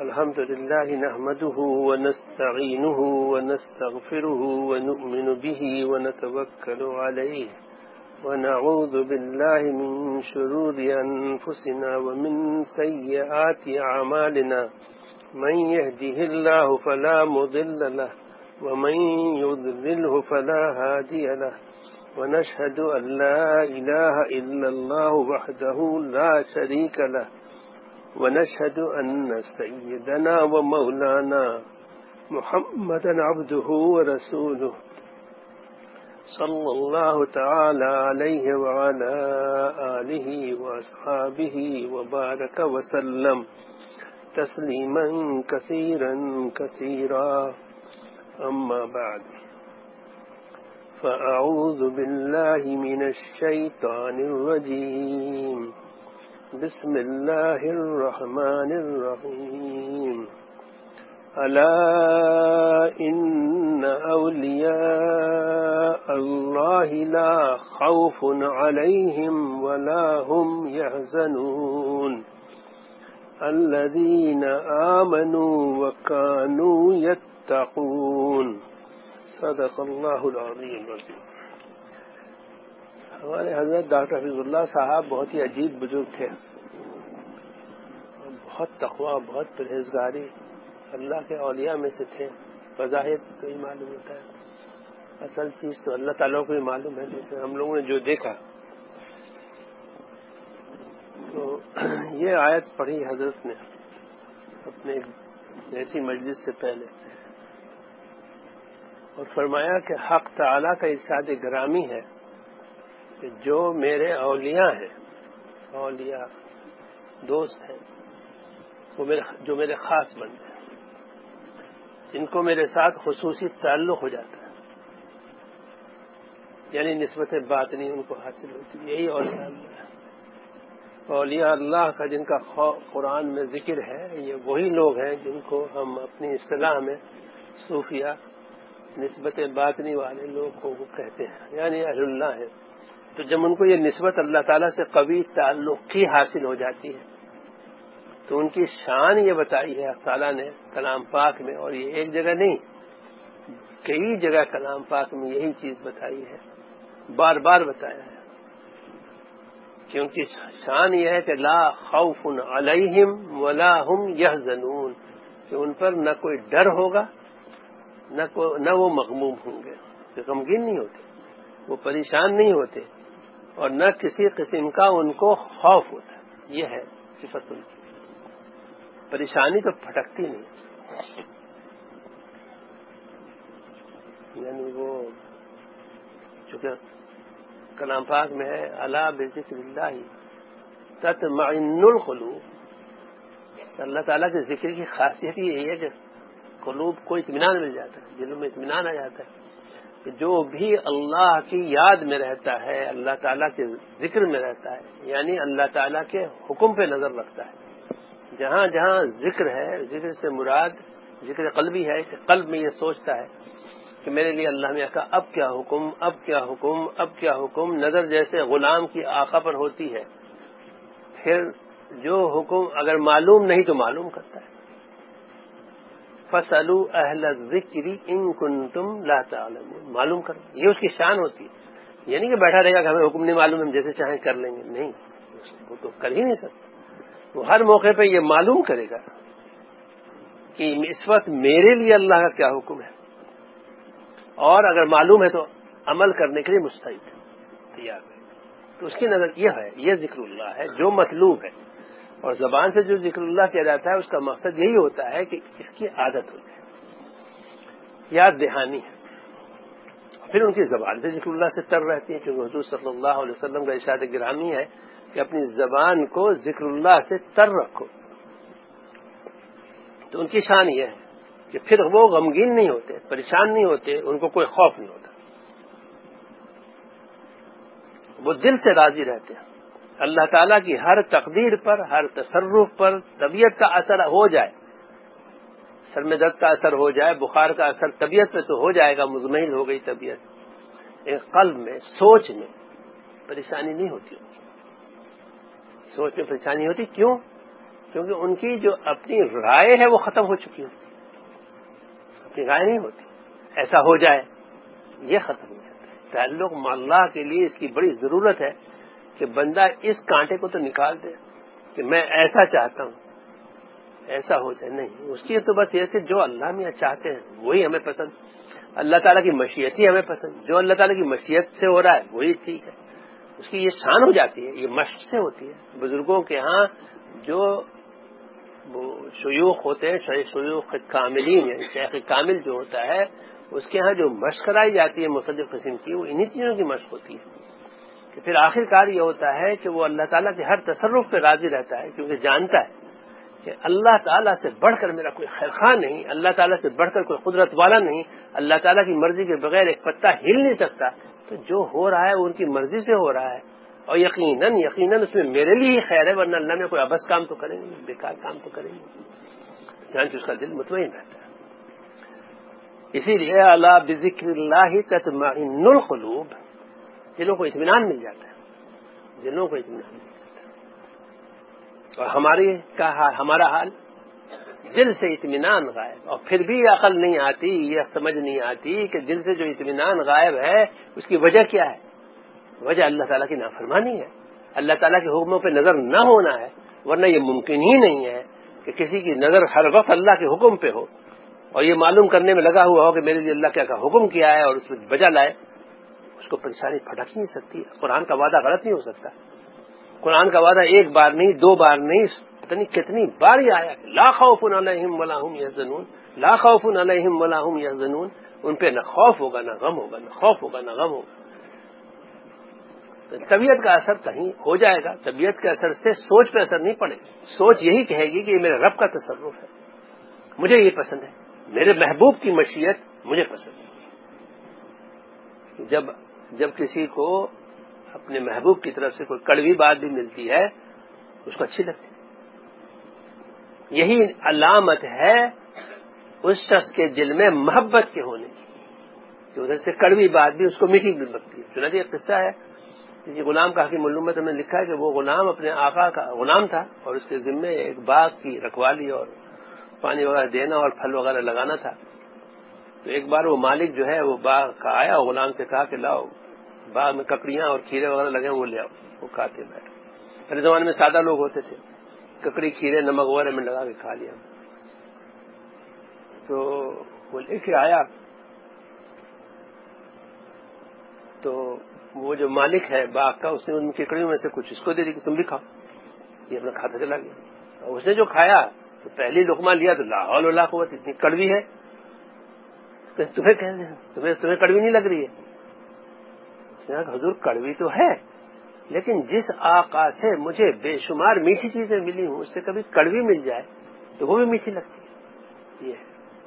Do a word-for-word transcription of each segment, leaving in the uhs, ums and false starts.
الحمد لله نحمده ونستعينه ونستغفره ونؤمن به ونتوكل عليه ونعوذ بالله من شرور أنفسنا ومن سيئات أعمالنا من يهده الله فلا مضل له ومن يضلله فلا هادي له ونشهد أن لا إله إلا الله وحده لا شريك له ونشهد أن سيدنا ومولانا محمدا عبده ورسوله صلى الله تعالى عليه وعلى آله وأصحابه وبارك وسلم تسليما كثيرا كثيرا أما بعد فأعوذ بالله من الشيطان الرجيم بسم الله الرحمن الرحيم ألا إن أولياء الله لا خوف عليهم ولا هم يحزنون الذين آمنوا وكانوا يتقون صدق اللہ العظیم العظیم۔ ہمارے حضرت ڈاکٹر حفیظ اللہ صاحب بہت ہی عجیب بزرگ تھے، بہت تقویٰ، بہت پرہیزگاری، اللہ کے اولیاء میں سے تھے۔ بظاہر تو ہی معلوم ہوتا ہے، اصل چیز تو اللہ تعالیٰ کو ہی معلوم ہے، لیکن ہم لوگوں نے جو دیکھا تو یہ آیت پڑھی حضرت نے اپنے ایسی مجلس سے پہلے، اور فرمایا کہ حق تعالیٰ کا ارشاد گرامی ہے کہ جو میرے اولیاء ہیں، اولیاء دوست ہیں، وہ میرے جو میرے خاص بندے ہیں، جن کو میرے ساتھ خصوصی تعلق ہو جاتا ہے، یعنی نسبت باطنی ان کو حاصل ہوتی ہے، یہی اولیاء اللہ ہے۔ اولیاء اللہ کا جن کا قرآن میں ذکر ہے، یہ وہی لوگ ہیں جن کو ہم اپنی اصطلاح میں صوفیہ، نسبت باطنی والے لوگ کو کہتے ہیں، یعنی اہل اللہ ہیں۔ تو جب ان کو یہ نسبت اللہ تعالیٰ سے قوی تعلق کی حاصل ہو جاتی ہے تو ان کی شان یہ بتائی ہے اللہ تعالیٰ نے کلام پاک میں، اور یہ ایک جگہ نہیں، کئی جگہ کلام پاک میں یہی چیز بتائی ہے، بار بار بتایا ہے کہ ان کی شان یہ ہے کہ لا خوف علیہم ولا هم یحزنون، کہ ان پر نہ کوئی ڈر ہوگا، نہ کو نہ وہ مغموم ہوں گے، کہ غمگین نہیں ہوتے، وہ پریشان نہیں ہوتے، اور نہ کسی قسم کا ان کو خوف ہوتا ہے۔ یہ ہے صفت ان کی، پریشانی تو پھٹکتی نہیں، یعنی وہ چونکہ کلام پاک میں ہے الا بذکر اللہ تطمئن القلوب، اللہ تعالیٰ کے ذکر کی خاصیت یہی ہے کہ قلوب کو اطمینان مل جاتا ہے، دلوں میں اطمینان آ جاتا ہے کہ جو بھی اللہ کی یاد میں رہتا ہے، اللہ تعالیٰ کے ذکر میں رہتا ہے، یعنی اللہ تعالیٰ کے حکم پہ نظر رکھتا ہے۔ جہاں جہاں ذکر ہے، ذکر سے مراد ذکر قلبی ہے کہ قلب میں یہ سوچتا ہے کہ میرے لیے اللہ نے کہا اب کیا حکم، اب کیا حکم، اب کیا حکم، نظر جیسے غلام کی آقا پر ہوتی ہے، پھر جو حکم اگر معلوم نہیں تو معلوم کرتا ہے۔ فَاسْأَلُوا أَهْلَ الذِّكْرِ إِن كُنتُمْ لَا تَعْلَمُونَ، معلوم کر، یہ اس کی شان ہوتی ہے، یہ نہیں کہ بیٹھا رہے گا کہ ہمیں حکم نہیں معلوم، ہم جیسے چاہیں کر لیں گے، نہیں، وہ تو کر ہی نہیں سکتا، وہ ہر موقع پہ یہ معلوم کرے گا کہ اس وقت میرے لیے اللہ کا کیا حکم ہے، اور اگر معلوم ہے تو عمل کرنے کے لیے مستعد تیار ہے۔ تو اس کی نظر یہ ہے، یہ ذکر اللہ ہے جو مطلوب ہے، اور زبان سے جو ذکر اللہ کیا جاتا ہے اس کا مقصد یہی ہوتا ہے کہ اس کی عادت ہو جائے، یاد دہانی ہے، پھر ان کی زبان سے ذکر اللہ سے تر رہتی ہے، کیونکہ حضور صلی اللہ علیہ وسلم کا ارشاد گرامی ہے کہ اپنی زبان کو ذکر اللہ سے تر رکھو۔ تو ان کی شان یہ ہے کہ پھر وہ غمگین نہیں ہوتے، پریشان نہیں ہوتے، ان کو کوئی خوف نہیں ہوتا، وہ دل سے راضی رہتے ہیں۔ اللہ تعالیٰ کی ہر تقدیر پر، ہر تصرف پر طبیعت کا اثر ہو جائے، سر میں درد کا اثر ہو جائے، بخار کا اثر طبیعت پہ تو ہو جائے گا، مزمحل ہو گئی طبیعت، ایک قلب میں، سوچ میں پریشانی نہیں ہوتی، سوچ میں پریشانی ہوتی، کیوں؟ کیونکہ ان کی جو اپنی رائے ہے وہ ختم ہو چکی ہوتی، اپنی رائے نہیں ہوتی ایسا ہو جائے، یہ ختم ہو جاتا ہے۔ تعلق مع اللہ کے لیے اس کی بڑی ضرورت ہے کہ بندہ اس کانٹے کو تو نکال دے کہ میں ایسا چاہتا ہوں، ایسا ہو جائے نہیں، اس کی تو بس یہ کہ جو اللہ میں چاہتے ہیں وہی ہمیں پسند، اللہ تعالیٰ کی مشیت ہی ہمیں پسند، جو اللہ تعالیٰ کی مشیت سے ہو رہا ہے وہی ٹھیک ہے، اس کی یہ شان ہو جاتی ہے، یہ مشق سے ہوتی ہے۔ بزرگوں کے ہاں جو شیوخ ہوتے ہیں، شیوخ کاملین ہے، شیخ کامل جو ہوتا ہے اس کے ہاں جو مشق کرائی جاتی ہے مختلف قسم کی، وہ انہی چیزوں کی مشق ہوتی ہے کہ پھر آخر کار یہ ہوتا ہے کہ وہ اللہ تعالیٰ کے ہر تصرف پہ راضی رہتا ہے، کیونکہ جانتا ہے کہ اللہ تعالیٰ سے بڑھ کر میرا کوئی خیر خواہ نہیں، اللہ تعالیٰ سے بڑھ کر کوئی قدرت والا نہیں، اللہ تعالیٰ کی مرضی کے بغیر ایک پتا ہل نہیں سکتا، تو جو ہو رہا ہے وہ ان کی مرضی سے ہو رہا ہے، اور یقیناً یقیناً اس میں میرے لیے ہی خیر ہے، ورنہ اللہ میں کوئی ابس کام تو کریں گے، بیکار کام تو کریں گے، چنانچہ اس کا دل مطمئن رہتا ہے۔ اسی لیے الا بذکر اللہ تطمئن القلوب، دلوں کو اطمینان مل جاتا ہے، دلوں کو اطمینان مل جاتا ہے۔ اور ہماری کا حال، ہمارا حال دل سے اطمینان غائب، اور پھر بھی عقل نہیں آتی، یہ سمجھ نہیں آتی کہ دل سے جو اطمینان غائب ہے اس کی وجہ کیا ہے۔ وجہ اللہ تعالیٰ کی نافرمانی ہے، اللہ تعالیٰ کے حکموں پہ نظر نہ ہونا ہے، ورنہ یہ ممکن ہی نہیں ہے کہ کسی کی نظر ہر وقت اللہ کے حکم پہ ہو اور یہ معلوم کرنے میں لگا ہوا ہو کہ میرے لیے اللہ کیا کا حکم کیا ہے اور اس میں بجا لائے، اس کو پریشانی پھٹک نہیں سکتی۔ قرآن کا وعدہ غلط نہیں ہو سکتا، قرآن کا وعدہ ایک بار نہیں، دو بار نہیں، پتہ نہیں کتنی بار یہ آیا کہ لا خوف علیہم ولا هم یحزنون، لا خوف علیہم ولا هم یحزنون، ان پہ نہ خوف ہوگا نہ غم ہوگا، نہ خوف ہوگا نہ غم ہوگا۔ طبیعت کا اثر کہیں ہو جائے گا، طبیعت کے اثر سے سوچ پہ اثر نہیں پڑے گا، سوچ یہی کہے گی کہ یہ میرے رب کا تصرف ہے، مجھے یہ پسند ہے، میرے محبوب کی مشیت مجھے پسند ہے۔ جب جب کسی کو اپنے محبوب کی طرف سے کوئی کڑوی بات بھی ملتی ہے اس کو اچھی لگتی ہے، یہی علامت ہے اس شخص کے دل میں محبت کے ہونے کی کہ ادھر سے کڑوی بات بھی اس کو میٹھی لگتی ہے۔ چنانچہ ایک قصہ ہے کسی غلام کا، حکیم علومت ہم نے لکھا ہے کہ وہ غلام اپنے آقا کا غلام تھا اور اس کے ذمے ایک باغ کی رکھوالی اور پانی وغیرہ دینا اور پھل وغیرہ لگانا تھا۔ تو ایک بار وہ مالک جو ہے وہ باغ کا آیا اور غلام سے کہا کہ لاؤ باغ میں ککڑیاں اور کھیرے وغیرہ لگے ہیں وہ لے آؤ، وہ کھاتے بیٹھے۔ پہلے زمانے میں سادہ لوگ ہوتے تھے، ککڑی کھیرے نمک وغیرہ میں لگا کے کھا لیا۔ تو وہ لے کے آیا تو وہ جو مالک ہے باغ کا اس نے ان ککڑیوں میں سے کچھ اس کو دے دی کہ تم بھی کھاؤ، یہ اپنا کھاتا چلا گیا۔ اور اس نے جو کھایا تو پہلی لقمہ لیا تو لا حول ولا قوت، اتنی کڑوی ہے، تمہیں تمہیں تمہیں کڑوی نہیں لگ رہی ہے؟ اس نے کہا حضور کڑوی تو ہے، لیکن جس آقا سے مجھے بے شمار میٹھی چیزیں ملی ہوں اس سے کبھی کڑوی مل جائے تو وہ بھی میٹھی لگتی ہے۔ یہ ہے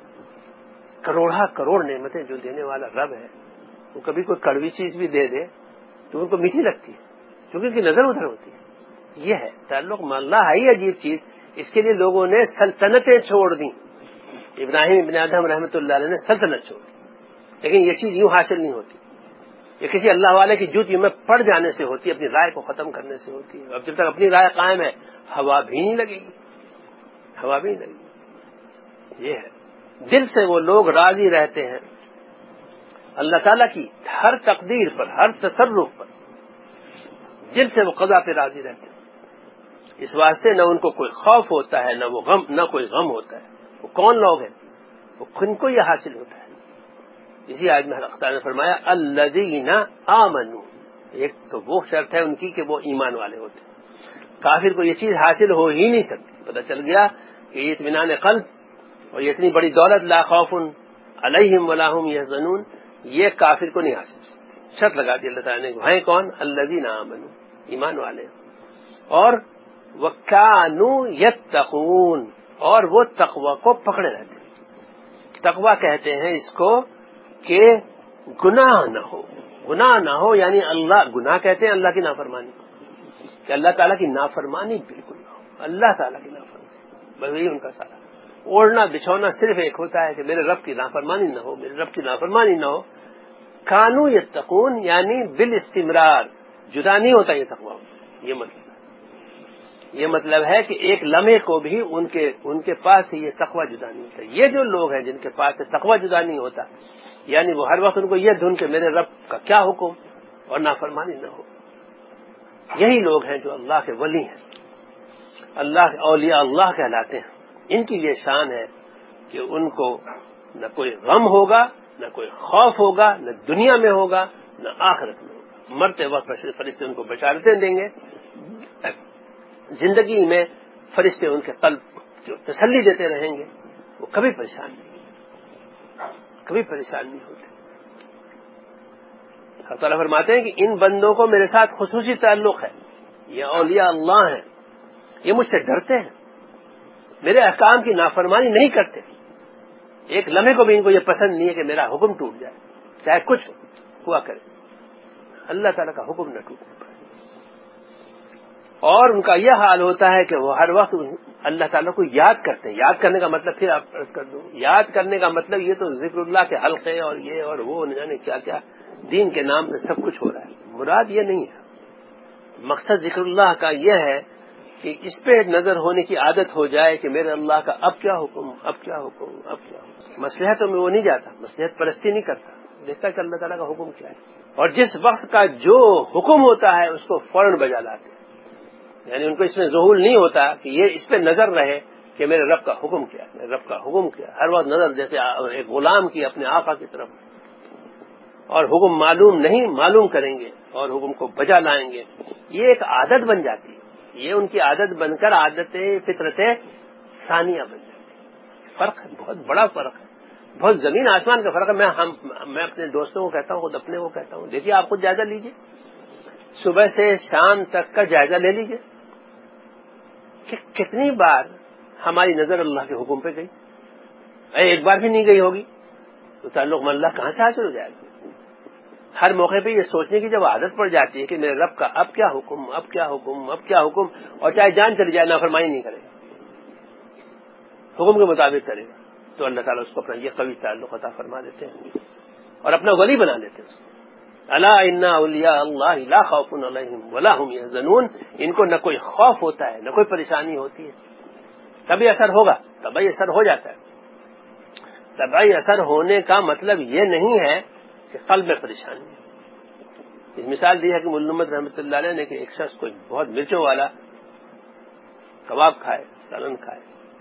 کروڑا کروڑ نعمتیں جو دینے والا رب ہے، وہ کبھی کوئی کڑوی چیز بھی دے دے تو ان کو میٹھی لگتی ہے کیونکہ ان کی نظر ادھر ہوتی ہے۔ یہ ہے تعلق مع اللہ، ہے عجیب چیز، اس کے لیے لوگوں نے سلطنتیں چھوڑ دیں۔ ابراہیم ابن ادہم رحمۃ اللہ علیہ نے سلطنت چھوڑ دی، لیکن یہ چیز یوں حاصل نہیں ہوتی، یہ کسی اللہ والے کی جوتی میں پڑ جانے سے ہوتی ہے، اپنی رائے کو ختم کرنے سے ہوتی ہے۔ اب جب تک اپنی رائے قائم ہے ہوا بھی نہیں لگے گی، ہوا بھی نہیں لگے گی۔ یہ ہے دل سے وہ لوگ راضی رہتے ہیں اللہ تعالیٰ کی ہر تقدیر پر، ہر تصرف پر، دل سے وہ قضا پہ راضی رہتے ہیں۔ اس واسطے نہ ان کو کوئی خوف ہوتا ہے نہ وہ غم، نہ کوئی غم ہوتا ہے۔ وہ کون لوگ ہیں؟ وہ کن کو یہ حاصل ہوتا ہے؟ اسی آیت میں اللہ تعالیٰ نے فرمایا الذین آمنوا، ایک تو وہ شرط ہے ان کی کہ وہ ایمان والے ہوتے ہیں۔ کافر کو یہ چیز حاصل ہو ہی نہیں سکتی۔ پتہ چل گیا کہ یہ اطمینان قلب اور یہ اتنی بڑی دولت لا خوف علیہم ولا هم یحزنون یہ کافر کو نہیں حاصل سکتی۔ شرط لگا دی اللہ تعالیٰ نے، ہیں کون؟ الذین آمنوا، ایمان والے، اور وَكَانُوا يَتَّقُونَ، اور وہ تقوی کو پکڑے رہتے ہیں۔ تقوی کہتے ہیں اس کو کہ گناہ نہ ہو، گناہ نہ ہو یعنی اللہ، گناہ کہتے ہیں اللہ کی نافرمانی، کہ اللہ تعالیٰ کی نافرمانی بالکل نہ ہو، اللہ تعالیٰ کی نافرمانی بس وہی ان کا سارا اوڑھنا بچھونا صرف ایک ہوتا ہے کہ میرے رب کی نافرمانی نہ ہو، میرے رب کی نافرمانی نہ ہو۔ کانو یتقون یعنی بالاستمرار، جدا نہیں ہوتا یہ تقوی سے، یہ مطلب یہ مطلب ہے کہ ایک لمحے کو بھی ان کے ان کے پاس سے یہ تقوی جدا نہیں ہوتا. یہ جو لوگ ہیں جن کے پاس سے تقوی جدا نہیں ہوتا، یعنی وہ ہر وقت ان کو یہ دھن کہ میرے رب کا کیا حکم اور نافرمانی نہ ہو، یہی لوگ ہیں جو اللہ کے ولی ہیں، اللہ کے اولیاء اللہ کہلاتے ہیں. ان کی یہ شان ہے کہ ان کو نہ کوئی غم ہوگا، نہ کوئی خوف ہوگا، نہ دنیا میں ہوگا نہ آخرت میں ہوگا. مرتے وقت فرشتے ان کو بشارتیں دیں گے، زندگی میں فرشتے ان کے قلب جو تسلی دیتے رہیں گے، وہ کبھی پریشان نہیں کبھی پریشان نہیں ہوتے. اللہ تعالیٰ فرماتے ہیں کہ ان بندوں کو میرے ساتھ خصوصی تعلق ہے، یہ اولیاء اللہ ہیں، یہ مجھ سے ڈرتے ہیں، میرے احکام کی نافرمانی نہیں کرتے. ایک لمحے کو بھی ان کو یہ پسند نہیں ہے کہ میرا حکم ٹوٹ جائے، چاہے کچھ ہوا کرے، اللہ تعالیٰ کا حکم نہ ٹوٹنے پائے. اور ان کا یہ حال ہوتا ہے کہ وہ ہر وقت اللہ تعالیٰ کو یاد کرتے ہیں. یاد کرنے کا مطلب پھر آپ عرض کر دوں، یاد کرنے کا مطلب یہ تو ذکر اللہ کے حلقے اور یہ اور وہ نہ جانے کیا کیا دین کے نام پہ سب کچھ ہو رہا ہے. مراد یہ نہیں ہے. مقصد ذکر اللہ کا یہ ہے کہ اس پہ نظر ہونے کی عادت ہو جائے کہ میرے اللہ کا اب کیا حکم اب کیا حکم اب کیا حکم. مصلحتوں میں وہ نہیں جاتا، مصلحت پرستی نہیں کرتا، دیکھتا کہ اللہ تعالیٰ کا حکم کیا ہے، اور جس وقت کا جو حکم ہوتا ہے اس کو فوراً بجا لاتے ہیں. یعنی ان کو اس میں ظہول نہیں ہوتا کہ یہ اس پہ نظر رہے کہ میرے رب کا حکم کیا ہے، میرے رب کا حکم کیا ہے. ہر وقت نظر جیسے ایک غلام کی اپنے آقا کی طرف، اور حکم معلوم نہیں معلوم کریں گے اور حکم کو بجا لائیں گے. یہ ایک عادت بن جاتی ہے، یہ ان کی عادت بن کر عادتیں فطرتیں ثانیہ بن جاتی ہے. فرق ہے، بہت بڑا فرق ہے، بہت زمین آسمان کا فرق ہے. میں ہم میں اپنے دوستوں کو کہتا ہوں، خود اپنے کو کہتا ہوں، دیکھیے آپ خود جائزہ لیجئے، صبح سے شام تک کا جائزہ لے لیجئے کہ کتنی بار ہماری نظر اللہ کے حکم پہ گئی. ایک بار بھی نہیں گئی ہوگی تو تعلق میں اللہ کہاں سے حاصل ہو جائے گا. ہر موقع پہ یہ سوچنے کی جب عادت پڑ جاتی ہے کہ میرے رب کا اب کیا حکم اب کیا حکم اب کیا حکم، اور چاہے جان چلی جائے نافرمانی نہیں کرے گا، حکم کے مطابق کرے گا، تو اللہ تعالیٰ اس کو اپنا یہ قوی تعلق عطا فرما دیتے ہیں اور اپنا ولی بنا دیتے ہیں. الا ان اولیاء اللہ لا خوف علیہم ولا هم يحزنون. ان کو نہ کوئی خوف ہوتا ہے نہ کوئی پریشانی ہوتی ہے. طبعی اثر ہوگا، طبعی اثر ہو جاتا ہے. طبعی اثر ہونے کا مطلب یہ نہیں ہے کہ قلب میں پریشانی ہے. اس مثال دی ہے کہ مولانا محمد رحمۃ اللہ علیہ نے کہ ایک شخص کوئی بہت مرچوں والا کباب کھائے، سالن کھائے،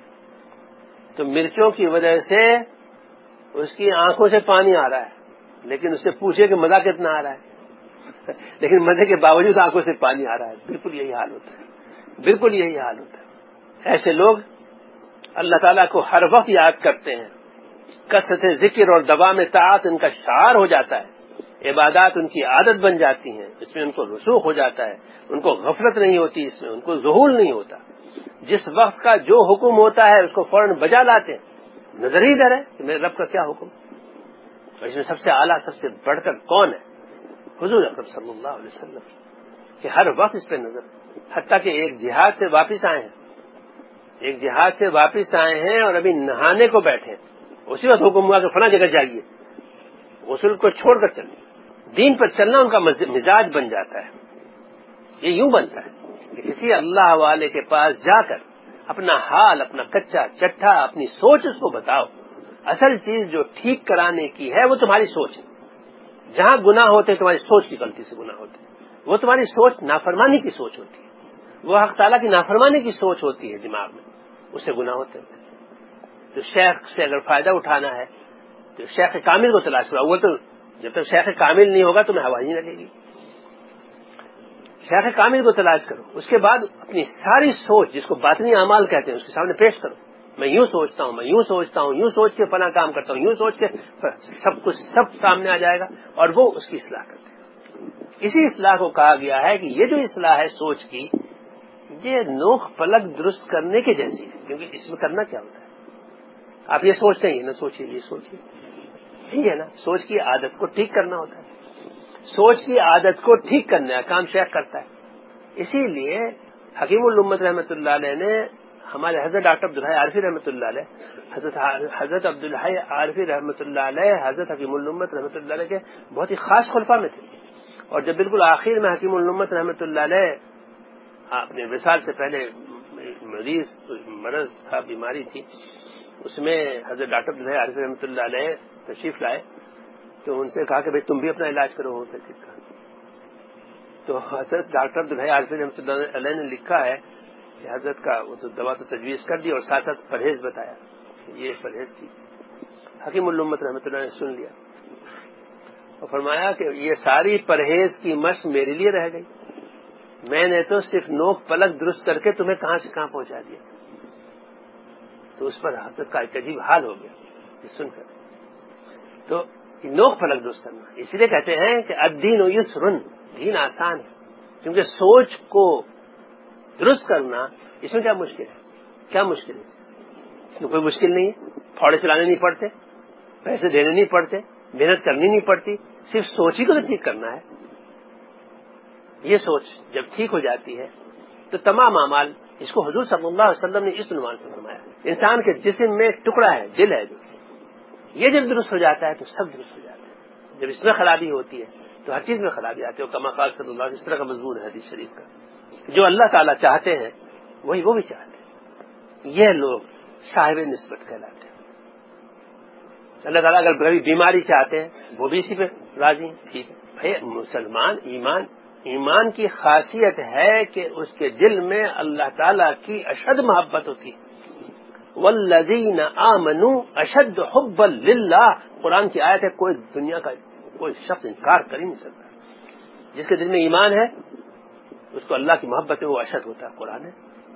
تو مرچوں کی وجہ سے اس کی آنکھوں سے پانی آ رہا ہے، لیکن اس سے پوچھے کہ مزہ کتنا آ رہا ہے، لیکن مزے کے باوجود آنکھوں سے پانی آ رہا ہے. بالکل یہی حال ہوتا ہے، بالکل یہی حال ہوتا ہے. ایسے لوگ اللہ تعالیٰ کو ہر وقت یاد کرتے ہیں، کثرت ذکر اور دوام طاعت ان کا شعار ہو جاتا ہے، عبادات ان کی عادت بن جاتی ہیں، اس میں ان کو رسوخ ہو جاتا ہے، ان کو غفلت نہیں ہوتی، اس میں ان کو ذہول نہیں ہوتا. جس وقت کا جو حکم ہوتا ہے اس کو فوراً بجا لاتے ہیں. نظر ہی ادھر ہے کہ میرے رب کا کیا حکم. اور اس میں سب سے اعلیٰ سب سے بڑھ کر کون ہے؟ حضور اکرم صلی اللہ علیہ وسلم، کہ ہر وقت اس پہ نظر. حتیٰ کہ ایک جہاد سے واپس آئے ہیں، ایک جہاد سے واپس آئے ہیں اور ابھی نہانے کو بیٹھے ہیں، اسی وقت حکم ہوا کہ فلاں جگہ جائیے. غسل کو چھوڑ کر چلیں. دین پر چلنا ان کا مزاج بن جاتا ہے. یہ یوں بنتا ہے کہ کسی اللہ والے کے پاس جا کر اپنا حال، اپنا کچا چٹھا، اپنی سوچ اس کو بتاؤ. اصل چیز جو ٹھیک کرانے کی ہے وہ تمہاری سوچ ہے. جہاں گناہ ہوتے ہیں تمہاری سوچ کی غلطی سے گناہ ہوتے ہیں، وہ تمہاری سوچ نافرمانی کی سوچ ہوتی ہے، وہ حق تعالیٰ کی نافرمانی کی سوچ ہوتی ہے دماغ میں، اس سے گناہ ہوتے ہیں. تو شیخ سے اگر فائدہ اٹھانا ہے تو شیخ کامل کو تلاش کرو. وہ تو جب تک شیخ کامل نہیں ہوگا تمہیں ہوا ہی نہیں لگے گی. شیخ کامل کو تلاش کرو، اس کے بعد اپنی ساری سوچ جس کو باطنی اعمال کہتے ہیں اس کے سامنے پیش کرو. میں یوں سوچتا ہوں، میں یوں سوچتا ہوں، یوں سوچ کے فلاں کام کرتا ہوں، یوں سوچ کے سب کچھ سب سامنے آ جائے گا اور وہ اس کی اصلاح کرتے ہیں. اسی اصلاح کو کہا گیا ہے کہ یہ جو اصلاح ہے سوچ کی، یہ نوک پلک درست کرنے کے جیسی ہے. کیونکہ اس میں کرنا کیا ہوتا ہے؟ آپ یہ سوچتے ہیں، یہ نہ سوچیے، یہ سوچیے. ٹھیک ہے نا؟ سوچ کی عادت کو ٹھیک کرنا ہوتا ہے. سوچ کی عادت کو ٹھیک کرنے کا کام شیخ کرتا ہے. اسی لیے حکیم الامت رحمۃ اللہ علیہ نے ہمارے حضرت ڈاکٹر عبدالحی عارفی رحمۃ اللہ علیہ، حضرت حضرت عبدالحی عارفی رحمۃ اللہ علیہ حضرت حکیم الامت رحمۃ اللہ علیہ کے بہت ہی خاص خلفاء میں تھے. اور جب بالکل آخر میں حکیم الامت رحمۃ اللہ علیہ اپنے وصال سے پہلے مریض مرض تھا، بیماری تھی، اس میں حضرت ڈاکٹر عبدالحی عارفی رحمۃ اللہ علیہ تشریف لائے تو ان سے کہا کہ بھائی تم بھی اپنا علاج کرو ہومیوپیتھک کا. تو حضرت ڈاکٹر عبدالحی عارفی رحمۃ اللہ علیہ نے لکھا ہے کہ حضرت کا وہ تو دوا تو تجویز کر دی اور ساتھ ساتھ پرہیز بتایا کہ یہ پرہیز کی. حکیم الامت رحمۃ اللہ نے سن لیا اور فرمایا کہ یہ ساری پرہیز کی مشق میرے لیے رہ گئی، میں نے تو صرف نوک پلک درست کر کے تمہیں کہاں سے کہاں پہنچا دیا. تو اس پر حضرت کا ایک عجیب حال ہو گیا سن کر. تو نوک پلک درست کرنا، اسی لیے کہتے ہیں کہ الدین یسر، دین آسان ہے، کیونکہ سوچ کو درست کرنا اس میں کیا مشکل ہے؟ کیا مشکل ہے؟ اس میں کوئی مشکل نہیں ہے. پھوڑے چلانے نہیں پڑتے، پیسے دینے نہیں پڑتے، محنت کرنی نہیں پڑتی، صرف سوچ ہی کو تو ٹھیک کرنا ہے. یہ سوچ جب ٹھیک ہو جاتی ہے تو تمام اعمال، اس کو حضور صلی اللہ علیہ وسلم نے اس عنوان سے فرمایا، انسان کے جسم میں ایک ٹکڑا ہے، دل ہے، جو یہ جب درست ہو جاتا ہے تو سب درست ہو جاتا ہے. جب اس میں خرابی ہوتی ہے تو ہر چیز میں خرابی آتی ہے. کما قال صلی اللہ علیہ وسلم، اس طرح کا مضمون ہے حدیث شریف کا، جو اللہ تعالیٰ چاہتے ہیں وہی وہ بھی چاہتے ہیں. یہ لوگ صاحب نسبت کہلاتے ہیں. اللہ تعالیٰ اگر کبھی بیماری چاہتے ہیں وہ بھی اسی پہ راضی ہیں. ٹھیک ہے بھائی، مسلمان ایمان ایمان کی خاصیت ہے کہ اس کے دل میں اللہ تعالیٰ کی اشد محبت ہوتی ہے. والذین آمنوا اشد حبا للہ، قرآن کی آیت ہے، کوئی دنیا کا کوئی شخص انکار کر ہی نہیں سکتا. جس کے دل میں ایمان ہے اس کو اللہ کی محبت میں وہ اشد ہوتا ہے. قرآن ہے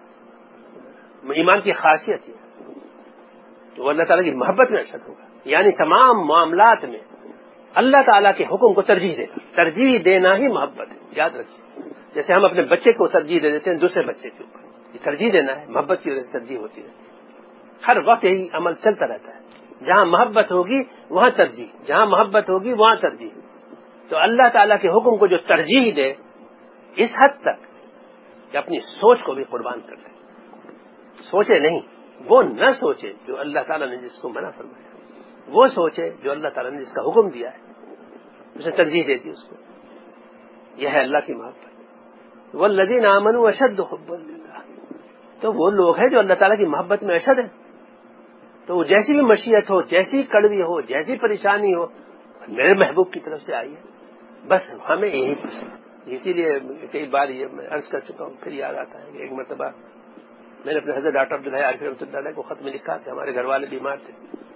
ایمان کی خاصیت ہے تو وہ اللہ تعالیٰ کی محبت میں اشد ہوگا. یعنی تمام معاملات میں اللہ تعالیٰ کے حکم کو ترجیح دینا. ترجیح دینا ہی محبت ہے، یاد رکھیے. جیسے ہم اپنے بچے کو ترجیح دے دیتے ہیں دوسرے بچے کے اوپر، یہ ترجیح دینا ہے. محبت کی وجہ سے ترجیح ہوتی ہے. ہر وقت یہی عمل چلتا رہتا ہے. جہاں محبت ہوگی وہاں ترجیح، جہاں محبت ہوگی وہاں ترجیح. تو اللہ تعالیٰ کے حکم کو جو ترجیح دے اس حد تک کہ اپنی سوچ کو بھی قربان کر دے. سوچے نہیں، وہ نہ سوچے جو اللہ تعالیٰ نے جس کو منع فرمایا، وہ سوچے جو اللہ تعالیٰ نے جس کا حکم دیا ہے، اسے ترجیح دیتی اس کو. یہ ہے اللہ کی محبت. والذین آمنوا اشد حبا للہ، تو وہ لوگ ہیں جو اللہ تعالیٰ کی محبت میں اشد ہیں. تو وہ جیسی بھی مشیت ہو، جیسی کڑوی ہو، جیسی پریشانی ہو، میرے محبوب کی طرف سے آئی ہے، بس ہمیں یہی پسند. اسی لیے کئی بار یہ میں عرض کر چکا ہوں، پھر یاد آتا ہے کہ ایک مرتبہ میں نے اپنے حضرت ڈاکٹر عبدالحی عارفی رحمۃ اللہ علیہ کو خط میں لکھا کہ ہمارے گھر والے بیمار تھے،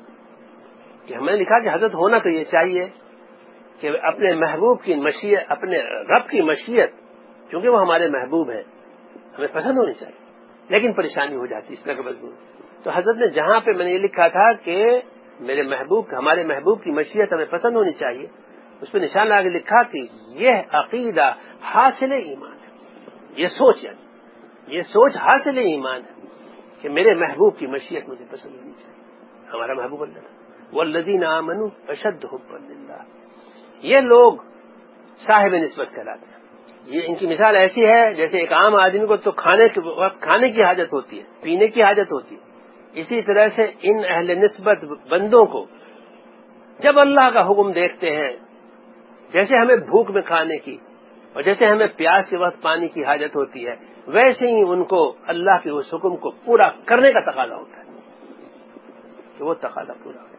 کہ ہمیں نے لکھا کہ حضرت ہونا تو یہ چاہیے کہ اپنے محبوب کی مشیت، اپنے رب کی مشیت، کیونکہ وہ ہمارے محبوب ہیں، ہمیں پسند ہونی چاہیے، لیکن پریشانی ہو جاتی اس طرح کا مضمون. تو حضرت نے جہاں پہ میں نے یہ لکھا تھا کہ میرے محبوب ہمارے محبوب کی مشیت ہمیں پسند ہونی چاہیے، اس پہ نشان لگا کے لکھا کہ یہ عقیدہ حاصل ایمان ہے. یہ سوچ ہے، یہ سوچ حاصل ایمان ہے کہ میرے محبوب کی مشیت مجھے پسند ہونی چاہیے. ہمارا محبوب اللہ تھا. والذین آمنوا اشد حبا للہ، یہ لوگ صاحب نسبت کہلاتے ہیں. یہ ان کی مثال ایسی ہے جیسے ایک عام آدمی کو تو کھانے کے وقت کھانے کی حاجت ہوتی ہے، پینے کی حاجت ہوتی ہے، اسی طرح سے ان اہل نسبت بندوں کو جب اللہ کا حکم دیکھتے ہیں، جیسے ہمیں بھوک میں کھانے کی اور جیسے ہمیں پیاس کے وقت پانی کی حاجت ہوتی ہے، ویسے ہی ان کو اللہ کے اس حکم کو پورا کرنے کا تقاضا ہوتا ہے کہ وہ تقاضا پورا ہو.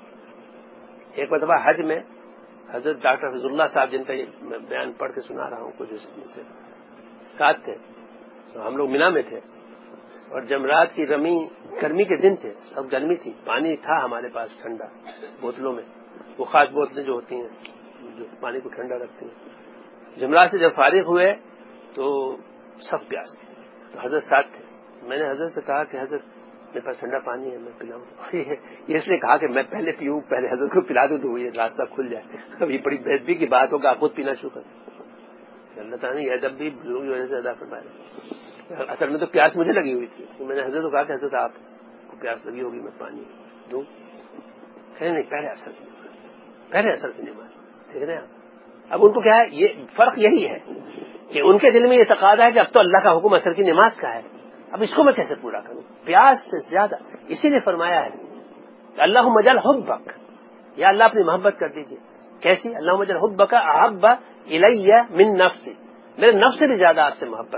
ایک مرتبہ حج میں حضرت ڈاکٹر فضل اللہ صاحب، جن کا یہ میں بیان پڑھ کے سنا رہا ہوں، کچھ اس سے ساتھ تھے، تو ہم لوگ مینا میں تھے اور جمرات کی رمی، گرمی کے دن تھے، سب گرمی تھی، پانی تھا ہمارے پاس ٹھنڈا بوتلوں میں، وہ خاص بوتلیں جو ہوتی ہیں جو پانی کو ٹھنڈا رکھتی ہیں. جمرات سے جب فارغ ہوئے تو سب پیاس تھے، تو حضرت ساتھ تھے. میں نے حضرت سے کہا کہ حضرت میرے پاس ٹھنڈا پانی ہے، میں پلاؤں. یہ اس لیے کہا کہ میں پہلے پیوں، پہلے حضرت کو پلا دوں تو یہ راستہ کھل جائے. اب یہ بڑی بےادبی کی بات ہوگا، خود پینا شروع کر. اللہ تعالیٰ نے یہ ادب بھی لوگوں کی وجہ سے ادا فرمایا. اصل میں تو پیاس مجھے لگی ہوئی تھی، تو میں نے حضرت کو کہا کہ حضرت آپ کو پیاس لگی ہوگی، میں پانی دوں. کہنے نہیں، پہلے اثر کی نماز، پہلے اثر کی نماز. دیکھ رہے ہیں آپ، اب ان کو کیا ہے، یہ فرق یہی ہے کہ ان کے دل میں یہ تقاضا ہے کہ اب تو اللہ کا حکم اثر کی نماز کا ہے، اب اس کو میں کیسے پورا کروں، پیاس سے زیادہ. اسی لیے فرمایا ہے کہ اللہم اجعل حبک، یا اللہ اپنی محبت کر دیجئے. کیسی؟ اللہم اجعل حبک احب الی من نفسی، میرے نفس سے بھی زیادہ آپ سے محبت ہو.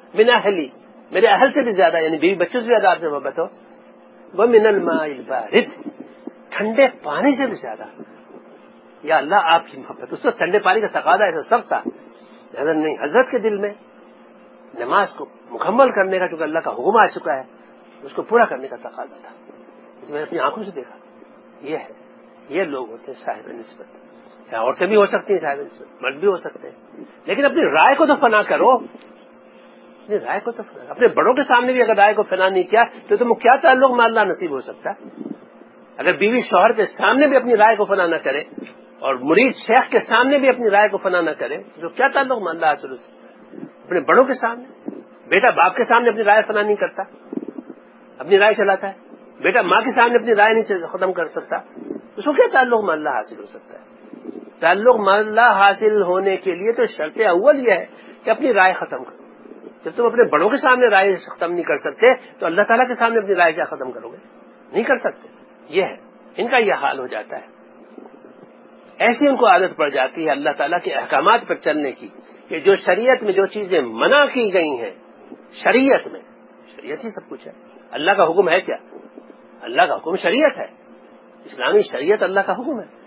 من اہلی، میرے اہل سے بھی زیادہ یعنی بیوی بچوں سے زیادہ آپ سے محبت ہو، ومن الماء البارد، ٹھنڈے پانی سے بھی زیادہ یا اللہ آپ کی محبت. اس وقت ٹھنڈے پانی کا تقاضا ایسا سخت تھا، حضرت نہیں حضرت کے دل میں نماز کو مکمل کرنے کا، چونکہ اللہ کا حکم آ چکا ہے، اس کو پورا کرنے کا تقاضا تھا. میں نے اپنی آنکھوں سے دیکھا. یہ ہے، یہ لوگ ہوتے ہیں صاحب نسبت. عورتیں بھی ہو سکتی ہیں صاحب نسبت، مرد بھی ہو سکتے ہیں، لیکن اپنی رائے کو تو فنا کرو. اپنی رائے کو تو فنا، اپنے بڑوں کے سامنے بھی اگر رائے کو فنا نہیں کیا تو تم کیا تعلق میں اللہ نصیب ہو سکتا ہے؟ اگر بیوی شوہر کے سامنے بھی اپنی رائے کو فنا نہ کرے اور مرید شیخ کے سامنے بھی اپنی رائے کو فنا نہ کرے تو کیا تعلق میں اللہ حاصل ہو سکتا ہے؟ اپنے بڑوں کے سامنے، بیٹا باپ کے سامنے اپنی رائے فنا نہیں کرتا، اپنی رائے چلاتا ہے. بیٹا ماں کے سامنے اپنی رائے نہیں ختم کر سکتا، اس کو کیا تعلق میں اللہ حاصل ہو سکتا ہے؟ تعلق میں اللہ حاصل ہونے کے لیے تو شرط اول یہ ہے کہ اپنی رائے ختم کرو. جب تم اپنے بڑوں کے سامنے رائے ختم نہیں کر سکتے تو اللہ تعالیٰ کے سامنے اپنی رائے کیا ختم کرو گے؟ نہیں کر سکتے. یہ ہے ان کا یہ حال ہو جاتا ہے. ایسی ان کو عادت پڑ جاتی ہے اللہ تعالیٰ کے احکامات پر چلنے کی کہ جو شریعت میں جو چیزیں منع کی گئی ہیں، شریعت میں، شریعت ہی سب کچھ ہے. اللہ کا حکم ہے کیا؟ اللہ کا حکم شریعت ہے، اسلامی شریعت اللہ کا حکم ہے.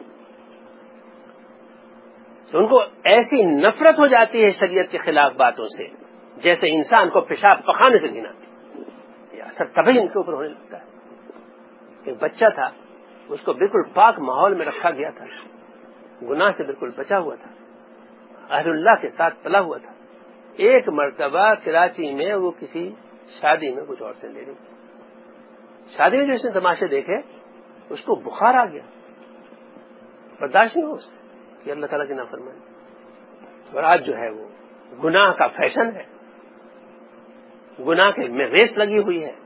تو ان کو ایسی نفرت ہو جاتی ہے شریعت کے خلاف باتوں سے جیسے انسان کو پیشاب پخانے سے گھن آتی. یہ اثر تبھی ان کے اوپر ہونے لگتا ہے. ایک بچہ تھا، اس کو بالکل پاک ماحول میں رکھا گیا تھا، گناہ سے بالکل بچا ہوا تھا، اہل اللہ کے ساتھ پلا ہوا تھا. ایک مرتبہ کراچی میں وہ کسی شادی میں کچھ عورتیں لے رہی، شادی میں جو اس نے تماشے دیکھے اس کو بخار آ گیا، برداشت نہیں ہو اس سے کہ اللہ تعالیٰ کی نافرمانی. اور آج جو ہے وہ گناہ کا فیشن ہے، گناہ کے میں ریس لگی ہوئی ہے.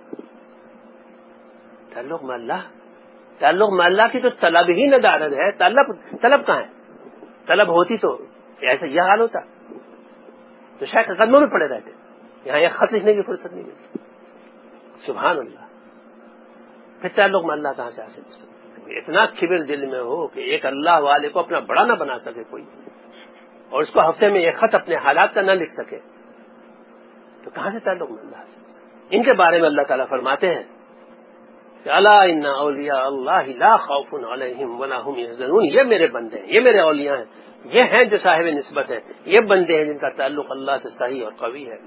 تعلق میں اللہ، تعلق میں اللہ کی تو طلب ہی ندارت ہے. طلب طلب کہاں ہے؟ طلب ہوتی تو ایسا یہ حال ہوتا تو شاید قدموں میں پڑے رہتے. یہاں ایک خط لکھنے کی فرصت نہیں ملتی. سبحان اللہ. پھر تعلق میں اللہ کہاں سے حاصل ہو سکتا؟ اتنا کبر دل میں ہو کہ ایک اللہ والے کو اپنا بڑا نہ بنا سکے کوئی، اور اس کو ہفتے میں ایک خط اپنے حالات کا نہ لکھ سکے، تو کہاں سے تعلق میں اللہ حاصل ہو سکتا؟ ان کے بارے میں اللہ تعالیٰ فرماتے ہیں کہ الا ان اولیاء اللہ لا خوف علیہم ولا هم يحزنون. یہ میرے بندے ہیں، یہ میرے اولیاء ہیں، یہ ہیں جو صاحب نسبت ہیں، یہ بندے ہیں جن کا تعلق اللہ سے صحیح اور قوی ہے.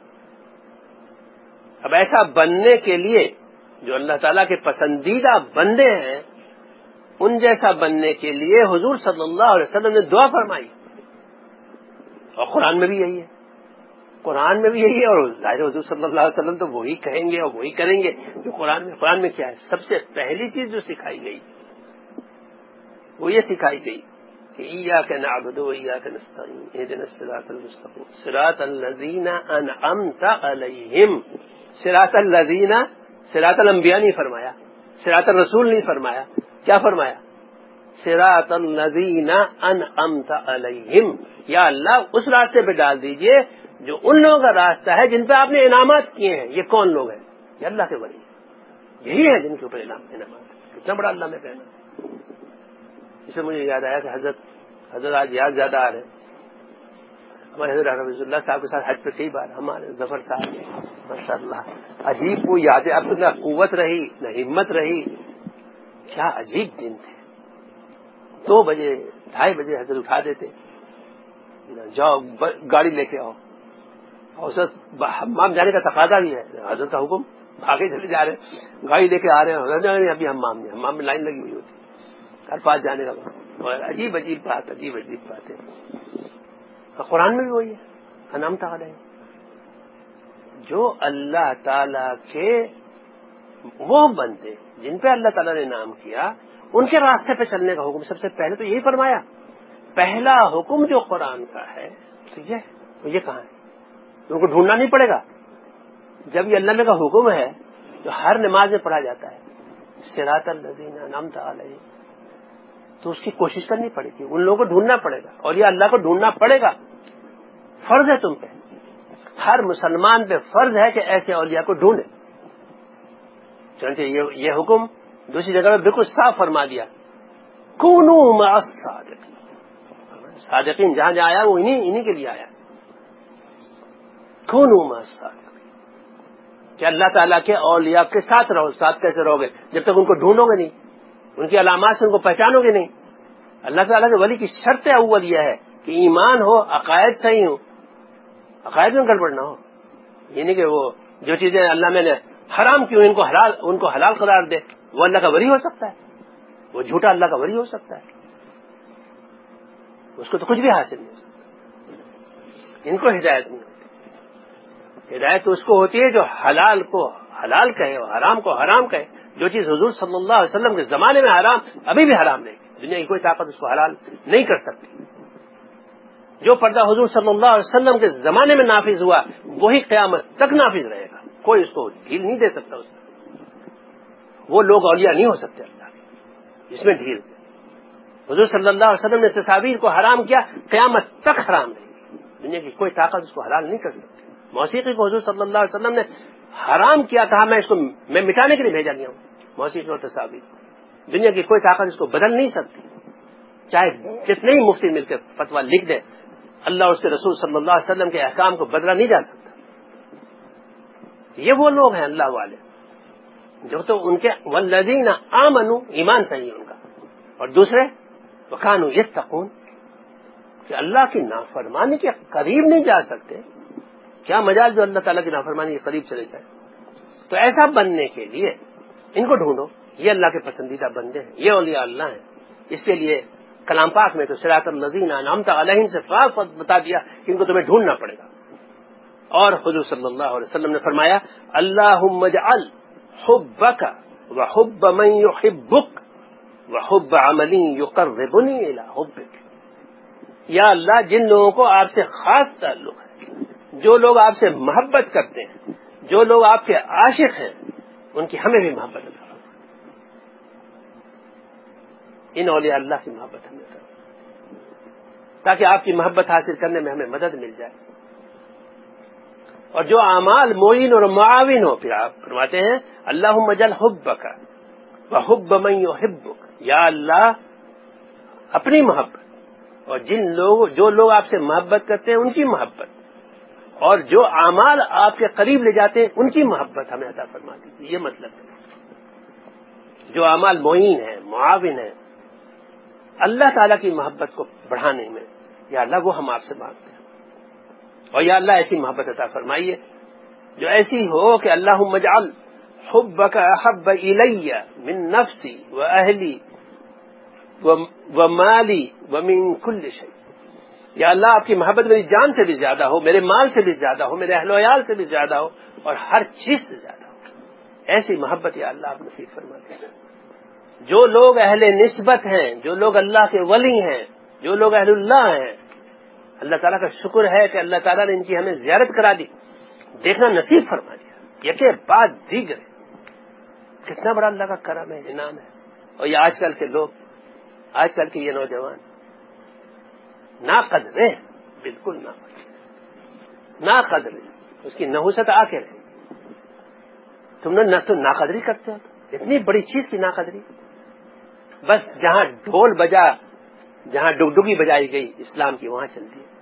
اب ایسا بننے کے لیے جو اللہ تعالیٰ کے پسندیدہ بندے ہیں، ان جیسا بننے کے لیے حضور صلی اللہ علیہ وسلم نے دعا فرمائی، اور قرآن میں بھی یہی ہے. قرآن میں بھی یہی ہے، اور ظاہر حضور صلی اللہ علیہ وسلم تو وہی کہیں گے اور وہی کریں گے جو قرآن میں. قرآن میں کیا ہے؟ سب سے پہلی چیز جو سکھائی گئی وہ یہ سکھائی گئی کہ ایاک نعبد و ایاک نستعین اہدنا الصراط المستقیم صراط الذین انعمت علیہم. صراط الذین، صراط الانبیاء نہیں فرمایا، صراط الرسول نہیں فرمایا، کیا فرمایا؟ صراط الذین انعمت علیہم. یا اللہ اس راستے پہ ڈال دیجئے جو ان لوگوں کا راستہ ہے جن پہ آپ نے انعامات کیے ہیں. یہ کون لوگ ہیں؟ یہ اللہ کے ولی، یہی ہے جن کے اوپر انعامات. کتنا بڑا اللہ میں کہنا. اس سے مجھے یاد آیا کہ حضرت حضرت آج یاد زیادہ آ رہے ہیں. ہمارے حضرت حافظ اللہ صاحب کے ساتھ حج پہ کئی بار ہمارے ظفر صاحب ماشاء اللہ عجیب وہ یادیں. اب تو نہ قوت رہی نہ ہمت رہی. کیا عجیب دن تھے. دو بجے ڈھائی بجے حضرت اٹھا دیتے، جاؤ گاڑی لے کے آؤ. اور حمام جانے کا تقاضا بھی ہے، حضرت کا حکم، آگے چلے جا رہے گاڑی لے کے آ رہے ہیں. ابھی حمام میں حمام میں لائن لگی ہوئی ہوتی الفاظ جانے کا. عجیب عجیب بات، عجیب عجیب بات ہے. قرآن میں بھی وہی ہے، انعمت علیہم. جو اللہ تعالی کے وہ بندے جن پہ اللہ تعالیٰ نے نام کیا، ان کے راستے پہ چلنے کا حکم سب سے پہلے تو یہی فرمایا. پہلا حکم جو قرآن کا ہے تو یہ یہ کہاں ہے؟ ان کو ڈھونڈنا نہیں پڑے گا. جب یہ اللہ کا حکم ہے جو ہر نماز میں پڑھا جاتا ہے صراط الذین انعمت علیہم، تو اس کی کوشش کرنی پڑے گی. ان لوگوں کو ڈھونڈنا پڑے گا، اور یہ اللہ کو ڈھونڈنا پڑے گا. فرض ہے تم پہ، ہر مسلمان پہ فرض ہے کہ ایسے اولیاء کو ڈھونڈے. چنانچہ یہ حکم دوسری جگہ میں بالکل صاف فرما دیا، کونوا مع الصادقین. صادقین جہاں جہاں آیا وہ انہی انہی کے لیے آیا. کونوا مع الصادقین، کہ اللہ تعالیٰ کے اولیاء کے ساتھ رہو. ساتھ کیسے رہو گے؟ جب تک ان کو ڈھونڈو گے نہیں، ان کی علامات سے ان کو پہچانو گے نہیں. اللہ تعالیٰ کے ولی کی شرط اول یہ ہے کہ ایمان ہو، عقائد صحیح ہو، عقائد میں گڑبڑ نہ ہو. یعنی کہ وہ جو چیزیں اللہ میں نے حرام کیوں ان کو حلال ان کو حلال قرار دے، وہ اللہ کا ولی ہو سکتا ہے، وہ جھوٹا اللہ کا ولی ہو سکتا ہے، اس کو تو کچھ بھی حاصل نہیں ہو سکتا. ان کو ہدایت نہیں ہوتی. ہدایت تو اس کو ہوتی ہے جو حلال کو حلال کہے اور حرام کو حرام کہے. جو چیز حضور صلی اللہ علیہ وسلم کے زمانے میں حرام ابھی بھی حرام نہیں، دنیا کی کوئی طاقت اس کو حلال نہیں کر سکتی. جو پردہ حضور صلی اللہ علیہ وسلم کے زمانے میں نافذ ہوا وہی قیامت تک نافذ رہے گا، کوئی اس کو ڈھیل نہیں دے سکتا. اس میں وہ لوگ اولیاء نہیں ہو سکتے اللہ کے جس میں ڈھیل دے. حضور صلی اللہ علیہ وسلم نے تصاویر کو حرام کیا، قیامت تک حرام رہے گی، دنیا کی کوئی طاقت اس کو حلال نہیں کر سکتی. موسیقی کو حضور صلی اللہ علیہ وسلم نے حرام کیا، کہا میں اس کو میں مٹانے کے لیے بھیجا گیا ہوں. موسیقی اور تصاویر دنیا کی کوئی طاقت اس کو بدل نہیں سکتی، چاہے جتنے ہی مفتی مل کے فتویٰ لکھ دے، اللہ اس کے رسول صلی اللہ علیہ وسلم کے احکام کو بدلا نہیں جا سکتا. یہ وہ لوگ ہیں اللہ والے جو تو ان کے والذین آمنوا ایمان صحیح ہے ان کا، اور دوسرے وکانوا یتقون کہ اللہ کی نافرمانی کے قریب نہیں جا سکتے. کیا مجال جو اللہ تعالیٰ کی نافرمانی کے قریب چلے جائے. تو ایسا بننے کے لیے ان کو ڈھونڈو، یہ اللہ کے پسندیدہ بندے ہیں، یہ اولیاء اللہ ہیں. اس کے لیے کلام پاک میں تو صراط الذین انعمت علیہم سے صاف بتا دیا کہ ان کو تمہیں ڈھونڈنا پڑے گا. اور حضور صلی اللہ علیہ وسلم نے فرمایا اللہم اجعل حبک وحب من یحبک وحب عمل یقربنی الی حبک. یا اللہ جن لوگوں کو آپ سے خاص تعلق ہے، جو لوگ آپ سے محبت کرتے ہیں، جو لوگ آپ کے عاشق ہیں، ان کی ہمیں بھی محبت ہے. ان اولیاء اللہ کی محبت ہمیں کرو تاکہ آپ کی محبت حاصل کرنے میں ہمیں مدد مل جائے. اور جو اعمال معین اور معاون ہو، پھر آپ فرماتے ہیں اللہم اجعل حبک وحب من یحبک، یا اللہ اپنی محبت اور جن لوگ جو لوگ آپ سے محبت کرتے ہیں ان کی محبت، اور جو اعمال آپ کے قریب لے جاتے ہیں ان کی محبت ہمیں عطا فرما دیجیے. یہ مطلب ہے جو اعمال معین ہیں، معاون ہیں اللہ تعالیٰ کی محبت کو بڑھانے میں، یا اللہ وہ ہم آپ سے مانگتے ہیں. اور یا اللہ ایسی محبت عطا فرمائیے جو ایسی ہو کہ اللہم اجعل حبک احب الی من نفسی و اہلی و مالی و من کل شیء. یا اللہ آپ کی محبت میری جان سے بھی زیادہ ہو، میرے مال سے بھی زیادہ ہو، میرے اہل و عیال سے بھی زیادہ ہو، اور ہر چیز سے زیادہ ہو. ایسی محبت یا اللہ آپ نصیب فرما دیں. جو لوگ اہل نسبت ہیں، جو لوگ اللہ کے ولی ہیں، جو لوگ اہل اللہ ہیں، اللہ تعالیٰ کا شکر ہے کہ اللہ تعالیٰ نے ان کی ہمیں زیارت کرا دی، دیکھنا نصیب فرما دیا. یکے بعد دیگر کتنا بڑا اللہ کا کرم ہے، انعام ہے. اور یہ آج کل کے لوگ، آج کل کے یہ نوجوان نا قدرے، بالکل نا قدرے، نا قدرے، اس کی نحوست آ کے رہے. تم نے تو نا قدری کرتے ہو، اتنی بڑی چیز کی نا قدری. بس جہاں ڈھول بجا، جہاں ڈگڈگی بجائی گئی اسلام کی، وہاں چلتی ہے.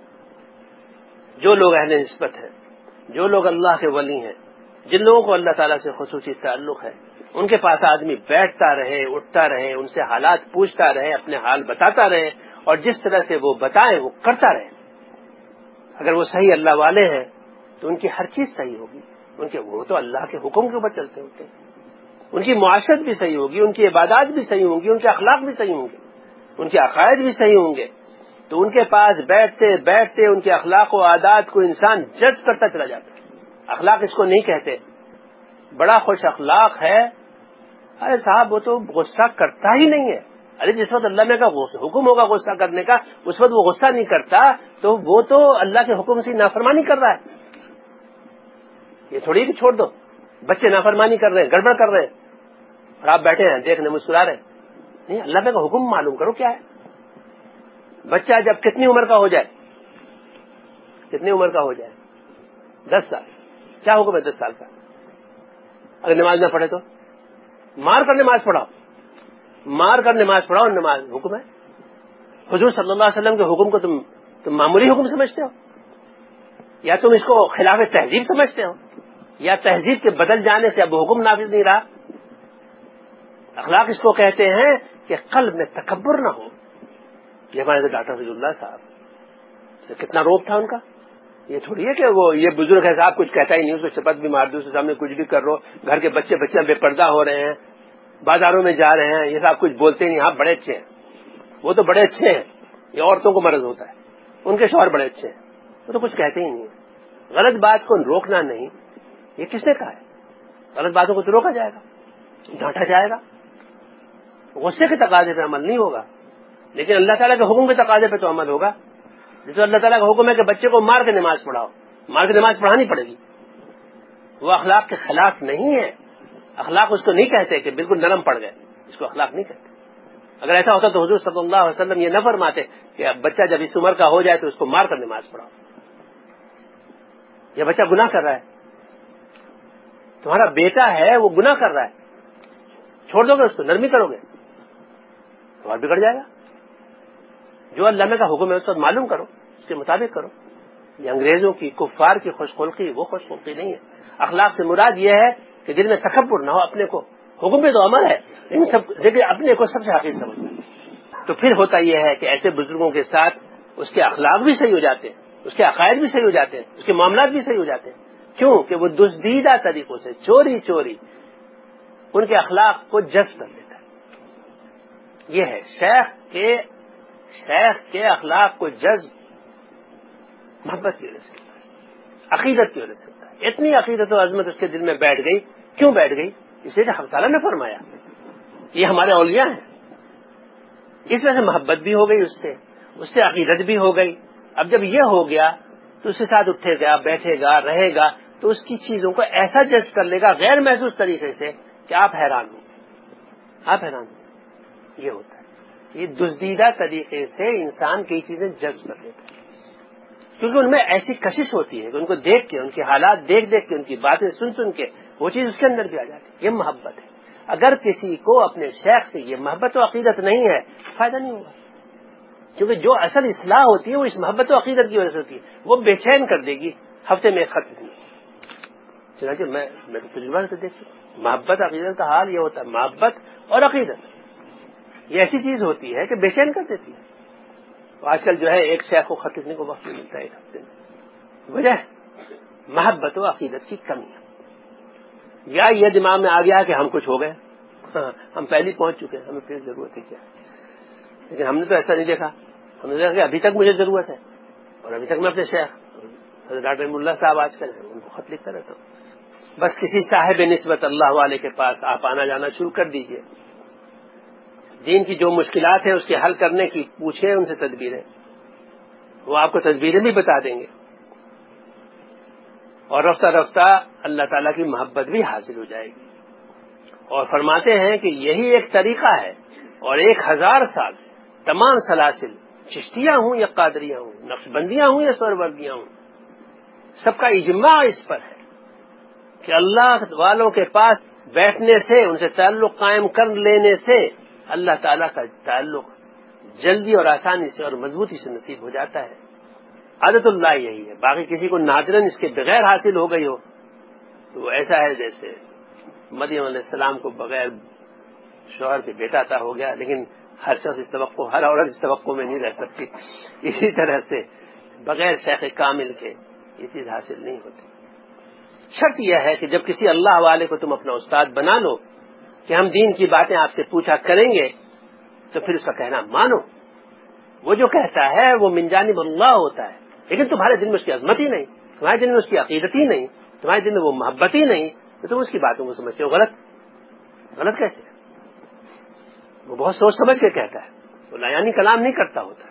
جو لوگ اہل نسبت ہیں، جو لوگ اللہ کے ولی ہیں، جن لوگوں کو اللہ تعالیٰ سے خصوصی تعلق ہے، ان کے پاس آدمی بیٹھتا رہے، اٹھتا رہے، ان سے حالات پوچھتا رہے، اپنے حال بتاتا رہے، اور جس طرح سے وہ بتائیں وہ کرتا رہے. اگر وہ صحیح اللہ والے ہیں تو ان کی ہر چیز صحیح ہوگی. ان کے وہ تو اللہ کے حکم کے اوپر چلتے ہوتے ہیں. ان کی معاشرت بھی صحیح ہوگی، ان کی عبادات بھی صحیح ہوں گی، ان کے اخلاق بھی صحیح ہوں گے، ان کے عقائد بھی صحیح ہوں گے. تو ان کے پاس بیٹھتے بیٹھتے ان کے اخلاق و عادات کو انسان جذب کرتا چلا جاتا ہے. اخلاق اس کو نہیں کہتے. بڑا خوش اخلاق ہے، ارے صاحب وہ تو غصہ کرتا ہی نہیں ہے. ارے جس وقت اللہ میں کا حکم ہوگا غصہ کرنے کا، اس وقت وہ غصہ نہیں کرتا، تو وہ تو اللہ کے حکم سے نافرمانی کر رہا ہے. یہ تھوڑی کہ چھوڑ دو، بچے نافرمانی کر رہے ہیں، گڑبڑ کر رہے ہیں، اور آپ بیٹھے ہیں دیکھنے مسکرا رہے ہیں. نہیں، اللہ میں کا حکم معلوم کرو کیا ہے. بچہ جب کتنی عمر کا ہو جائے، کتنی عمر کا ہو جائے، دس سال، کیا حکم ہے دس سال کا؟ اگر نماز نہ پڑھے تو مار کر نماز پڑھاؤ، مار کر نماز پڑھاؤ. نماز حکم ہے. حضور صلی اللہ علیہ وسلم کے حکم کو تم تم معمولی حکم سمجھتے ہو؟ یا تم اس کو خلاف تہذیب سمجھتے ہو، یا تہذیب کے بدل جانے سے اب حکم نافذ نہیں رہا. اخلاق اس کو کہتے ہیں کہ قلب میں تکبر نہ ہو. یہ ہمارے ڈاکٹر فضل اللہ صاحب سے کتنا روب تھا ان کا. یہ تھوڑی ہے کہ وہ یہ بزرگ ہے صاحب کچھ کہتا ہی نہیں، اس کو چپت بھی مار دو، اس کے سامنے کچھ بھی کر رہو، گھر کے بچے بچے بے پردہ ہو رہے ہیں، بازاروں میں جا رہے ہیں، یہ صاحب کچھ بولتے نہیں. ہاں بڑے اچھے ہیں، وہ تو بڑے اچھے ہیں. یہ عورتوں کو مرض ہوتا ہے، ان کے شوہر بڑے اچھے ہیں، وہ تو کچھ کہتے ہی نہیں. غلط بات کو روکنا نہیں، یہ کس نے کہا ہے؟ غلط باتوں کو تو روکا جائے گا، ڈانٹا جائے گا. غصے کے تقاضے پہ عمل نہیں ہوگا، لیکن اللہ تعالیٰ کے حکم کے تقاضے پہ تو عمل ہوگا. جس میں اللہ تعالیٰ کا حکم ہے کہ بچے کو مار کے نماز پڑھاؤ، مار کے نماز پڑھانی پڑے گی. وہ اخلاق کے خلاف نہیں ہے. اخلاق اس کو نہیں کہتے کہ بالکل نرم پڑ گئے، اس کو اخلاق نہیں کہتے. اگر ایسا ہوتا تو حضور صلی اللہ علیہ وسلم یہ نہ فرماتے کہ بچہ جب اس عمر کا ہو جائے تو اس کو مار کر نماز پڑھاؤ. یہ بچہ گناہ کر رہا ہے، تمہارا بیٹا ہے وہ گناہ کر رہا ہے، چھوڑ دو گے اس کو، نرمی کرو گے تو اور بگڑ جائے گا. جو اللہ کا حکم ہے اس کو معلوم کرو، اس کے مطابق کرو. یہ انگریزوں کی کفار کی خوش خلقی وہ خوش خلقی نہیں ہے. اخلاق سے مراد یہ ہے کہ دل میں تکبر نہ ہو. اپنے کو حکم پہ تو عمل ہے، ان سب دیکھیں اپنے کو سب سے حقیق سمجھنا. تو پھر ہوتا یہ ہے کہ ایسے بزرگوں کے ساتھ اس کے اخلاق بھی صحیح ہو جاتے ہیں، اس کے عقائد بھی صحیح ہو جاتے ہیں، اس کے معاملات بھی صحیح ہو جاتے ہیں. کیوں کہ وہ دزدیدہ طریقوں سے چوری چوری ان کے اخلاق کو جذب کر لیتا ہے. یہ ہے شیخ کے شیخ کے اخلاق کو جذب محبت کی وجہ سے، عقیدت کی وجہ سے ہوتا ہے. اتنی عقیدت و عظمت اس کے دل میں بیٹھ گئی. کیوں بیٹھ گئی؟ اس لیے کہ حق تعالیٰ نے فرمایا. یہ ہمارے اولیاء ہیں، اس وجہ سے محبت بھی ہو گئی اس سے، اس سے عقیدت بھی ہو گئی. اب جب یہ ہو گیا تو اس کے ساتھ اٹھے گا، بیٹھے گا، رہے گا تو اس کی چیزوں کو ایسا جذب کر لے گا غیر محسوس طریقے سے کہ آپ حیران ہوں، آپ حیران ہوں. یہ ہوتا ہے، یہ دزدیدہ طریقے سے انسان کئی چیزیں جذب کر لیتا ہے، کیونکہ ان میں ایسی کشش ہوتی ہے کہ ان کو دیکھ کے، ان کے حالات دیکھ دیکھ کے، ان کی باتیں سن سن کے وہ چیز اس کے اندر بھی آ جاتی ہے. یہ محبت ہے. اگر کسی کو اپنے شیخ سے یہ محبت و عقیدت نہیں ہے فائدہ نہیں ہوگا، کیونکہ جو اصل اصلاح ہوتی ہے وہ اس محبت و عقیدت کی وجہ سے ہوتی ہے. وہ بے چین کر دے گی ہفتے میں ایک خط نہیں. چنانچہ میں میں تو تجربہ سے دیکھ چکا ہوں، محبت عقیدت کا حال یہ ہوتا ہے. محبت اور عقیدت یہ ایسی چیز ہوتی ہے کہ بے چین کر دیتی ہے. آج کل جو ہے ایک شیخ کو خط لکھنے کو وقت نہیں ملتا ہے ایک ہفتے میں. وجہ محبت و عقیدت کی کمی ہے، یا یہ دماغ میں آ گیا کہ ہم کچھ ہو گئے، ہاں ہم پہلے پہنچ چکے ہیں، ہمیں پھر ضرورت ہے کیا. لیکن ہم نے تو ایسا نہیں دیکھا. ہم نے دیکھا کہ ابھی تک مجھے ضرورت ہے، اور ابھی تک میں اپنے شیخ حضرت ڈاکٹر رحیم اللہ صاحب آج کل ہیں ان کو خط لکھتا رہتا ہوں. بس کسی صاحب نسبت اللہ والے کے پاس آپ آنا جانا شروع کر دیجئے. دین کی جو مشکلات ہیں اس کے حل کرنے کی پوچھیں ان سے تدبیریں، وہ آپ کو تدبیریں بھی بتا دیں گے، اور رفتہ رفتہ اللہ تعالیٰ کی محبت بھی حاصل ہو جائے گی. اور فرماتے ہیں کہ یہی ایک طریقہ ہے، اور ایک ہزار سال سے تمام سلاسل، چشتیاں ہوں یا قادریاں ہوں، نقش بندیاں ہوں یا سہروردیاں ہوں، سب کا اجماع اس پر ہے کہ اللہ والوں کے پاس بیٹھنے سے، ان سے تعلق قائم کر لینے سے اللہ تعالیٰ کا تعلق جلدی اور آسانی سے اور مضبوطی سے نصیب ہو جاتا ہے. عادت اللہ یہی ہے. باقی کسی کو نادراً اس کے بغیر حاصل ہو گئی ہو تو وہ ایسا ہے جیسے مریم علیہ السلام کو بغیر شوہر کے بیٹا عطا ہو گیا، لیکن ہر شخص اس توقع، ہر عورت اس توقع میں نہیں رہ سکتی. اسی طرح سے بغیر شیخ کامل کے یہ چیز حاصل نہیں ہوتی. شرط یہ ہے کہ جب کسی اللہ والے کو تم اپنا استاد بنا لو کہ ہم دین کی باتیں آپ سے پوچھا کریں گے، تو پھر اس کا کہنا مانو. وہ جو کہتا ہے وہ من جانب اللہ ہوتا ہے، لیکن تمہارے دل میں اس کی عظمت ہی نہیں، تمہارے دل میں اس کی عقیدت ہی نہیں، تمہارے دل میں وہ محبت ہی نہیں، تو تم اس کی باتوں کو سمجھتے ہو غلط. غلط کیسے؟ وہ بہت سوچ سمجھ کے کہتا ہے، وہ لایانی کلام نہیں کرتا ہوتا.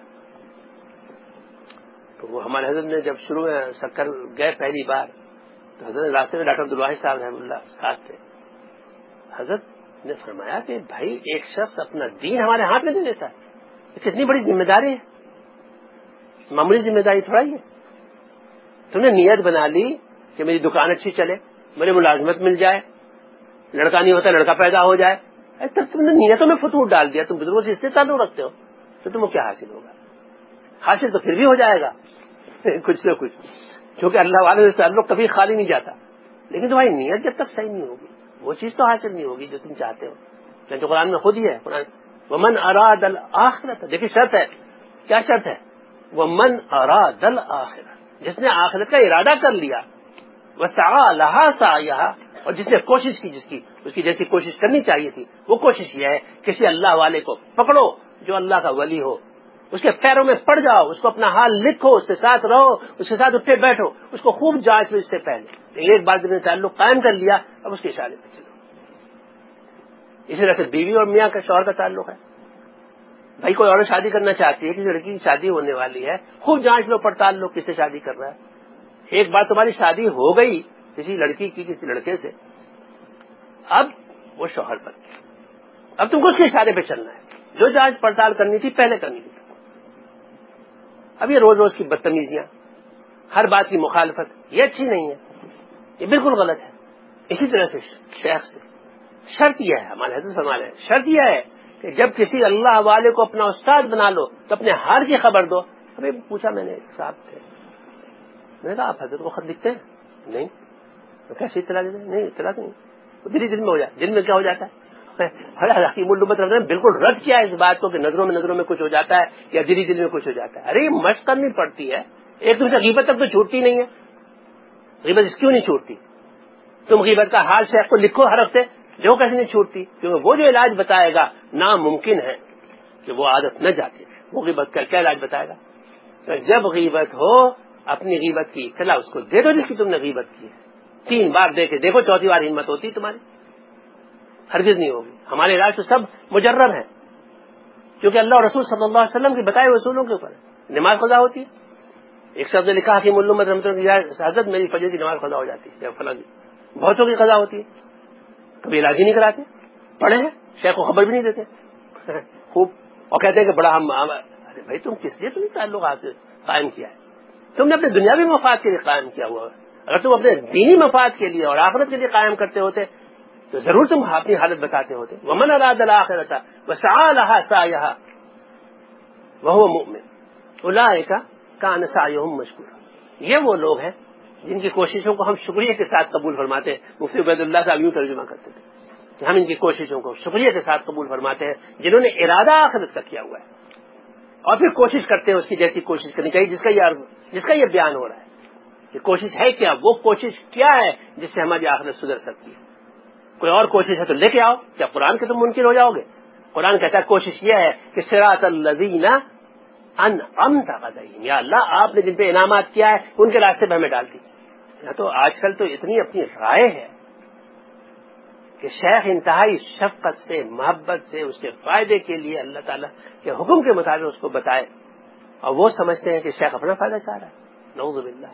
تو وہ ہمارے حضرت نے جب شروع میں سکر گئے پہلی بار تو حضرت راستے میں ڈاکٹر عبدالواحد صاحب رحمۃ اللہ ساتھ تھے. حضرت نے فرمایا کہ بھائی ایک شخص اپنا دین ہمارے ہاتھ میں دے دیتا ہے، یہ کتنی بڑی ذمہ داری ہے، معمولی ذمہ داری تھوڑا ہی ہے. تم نے نیت بنا لی کہ میری دکان اچھی چلے، میرے ملازمت مل جائے، لڑکا نہیں ہوتا لڑکا پیدا ہو جائے، تب تم نے نیتوں میں فتور ڈال دیا. تم بزرگوں سے اس سے تعلق رکھتے ہو تو تمہیں کیا حاصل ہوگا؟ حاصل تو پھر بھی ہو جائے گا کچھ نہ کچھ، کیونکہ اللہ والے سے تعلق کبھی خالی نہیں جاتا. لیکن تمہاری نیت جب تک صحیح نہیں ہوگی وہ چیز تو حاصل نہیں ہوگی جو تم چاہتے ہو. جو قرآن میں خود ہی ہے, قرآن ومن اراد الآخرۃ, دیکھیے شرط ہے, کیا شرط ہے؟ ومن اراد الآخرۃ, جس نے آخرت کا ارادہ کر لیا, وسعى لها سعيها, اور جس نے کوشش کی, جس کی اس کی جیسی کوشش کرنی چاہیے تھی, وہ کوشش یہ ہے کسی اللہ والے کو پکڑو جو اللہ کا ولی ہو, اس کے پیروں میں پڑ جاؤ, اس کو اپنا حال لکھو, اس کے ساتھ رہو, اس کے ساتھ اٹھے بیٹھو, اس کو خوب جانچ لو اس سے پہلے. ایک بار جب نے تعلق قائم کر لیا اب اس کے اشارے پہ چلو. اسی طرح سے بیوی اور میاں کا شوہر کا تعلق ہے. بھائی کوئی اور شادی کرنا چاہتی ہے, کسی لڑکی کی شادی ہونے والی ہے, خوب جانچ لو پڑتال لو کس سے شادی کر رہا ہے. ایک بار تمہاری شادی ہو گئی کسی لڑکی کی کسی لڑکے سے, اب وہ شوہر بن گیا, اب تم کو اس کے اشارے پہ چلنا ہے. جو جانچ پڑتال کرنی تھی پہلے کرنی تھی. اب یہ روز روز کی بدتمیزیاں, ہر بات کی مخالفت, یہ اچھی نہیں ہے, یہ بالکل غلط ہے. اسی طرح سے شیخ سے شرط یہ ہے, ہمارے حضرت فرماتے ہیں, شرط یہ ہے کہ جب کسی اللہ والے کو اپنا استاد بنا لو تو اپنے حال کی خبر دو. ابھی پوچھا میں نے, صاحب تھے, میں نے کہا آپ حضرت کو خط لکھتے ہیں؟ نہیں. تو کیسے اطلاع دیتے ہیں؟ نہیں اطلاع نہیں. دل دل میں ہو جاتا, دل میں کیا ہو جاتا ہے, حکیم الامت رکھتے ہیں بالکل رد کیا ہے اس بات کو کہ نظروں میں نظروں میں کچھ ہو جاتا ہے یا دلی دل میں کچھ ہو جاتا ہے. ارے یہ مشق کرنی پڑتی ہے, ایک تم سے غیبت تک تو چھوٹتی نہیں ہے. غیبت اس کیوں نہیں چھوٹتی؟ تم غیبت کا حال شیخ کو لکھو ہر ہفتے, جو کیسے نہیں چھوٹتی؟ کیونکہ وہ جو علاج بتائے گا ناممکن ہے کہ وہ عادت نہ جاتی. وہ غیبت کا کیا علاج بتائے گا؟ جب غیبت ہو اپنی غیبت کی اطلاع اس کو دے دو جس کی تم نے غیبت کی ہے. تین بار دے کے دیکھو, چوتھی بار ہمت ہوتی تمہاری؟ ہرگز نہیں ہوگی. ہمارے علاج تو سب مجرب ہیں کیونکہ اللہ اور رسول صلی اللہ علیہ وسلم کے بتائے ہوئے اصولوں کے اوپر. نماز قضا ہوتی ہے, ایک شخص نے لکھا کہ ملو مت رحمۃ اللہ حضرت میری فجر کی نماز قضا ہو جاتی ہے, فلاں بہتوں کی قضا ہوتی ہے, کبھی علاج ہی نہیں کراتے, پڑھے ہیں شیخ کو خبر بھی نہیں دیتے خوب, اور کہتے ہیں کہ بڑا ہم. ارے بھائی تم کس لیے تم تعلق حاصل قائم کیا ہے؟ تم نے اپنے دنیاوی مفاد کے لیے قائم کیا ہوا ہے. اگر تم اپنے دینی مفاد کے لیے اور آخرت کے لیے قائم کرتے ہوتے تو ضرور تم اپنی حالت بتاتے ہوتے. ومن اراد الاخرۃ وسعى لها سعيها وهو مؤمن اولئک کان سعیهم مشکورا. یہ وہ لوگ ہیں جن کی کوششوں کو ہم شکریہ کے ساتھ قبول فرماتے ہیں. مفتی عبید اللہ صاحب یوں ترجمہ کرتے تھے کہ ہم ان کی کوششوں کو شکریہ کے ساتھ قبول فرماتے ہیں جنہوں نے ارادہ آخرت کا کیا ہوا ہے اور پھر کوشش کرتے ہیں اس کی جیسی کوشش کرنی چاہیے جس کا یہ عرض جس کا یہ بیان ہو رہا ہے. کہ کوشش ہے کیا؟ وہ کوشش کیا ہے جس سے ہماری آخرت سدھر سکتی ہے. کوئی اور کوشش ہے تو لے کے آؤ. کیا قرآن کے تم منکر ہو جاؤ گے؟ قرآن کہتا ہے کوشش یہ ہے کہ صراط الذین انعمت علیہم, یا اللہ آپ نے جن پہ انعامات کیا ہے ان کے راستے پہ ہمیں ڈال دیجیے. تو آج کل تو اتنی اپنی رائے ہے کہ شیخ انتہائی شفقت سے محبت سے اس کے فائدے کے لیے اللہ تعالیٰ کے حکم کے مطابق اس کو بتائے, اور وہ سمجھتے ہیں کہ شیخ اپنا فائدہ چاہ رہا ہے. نعوذ باللہ,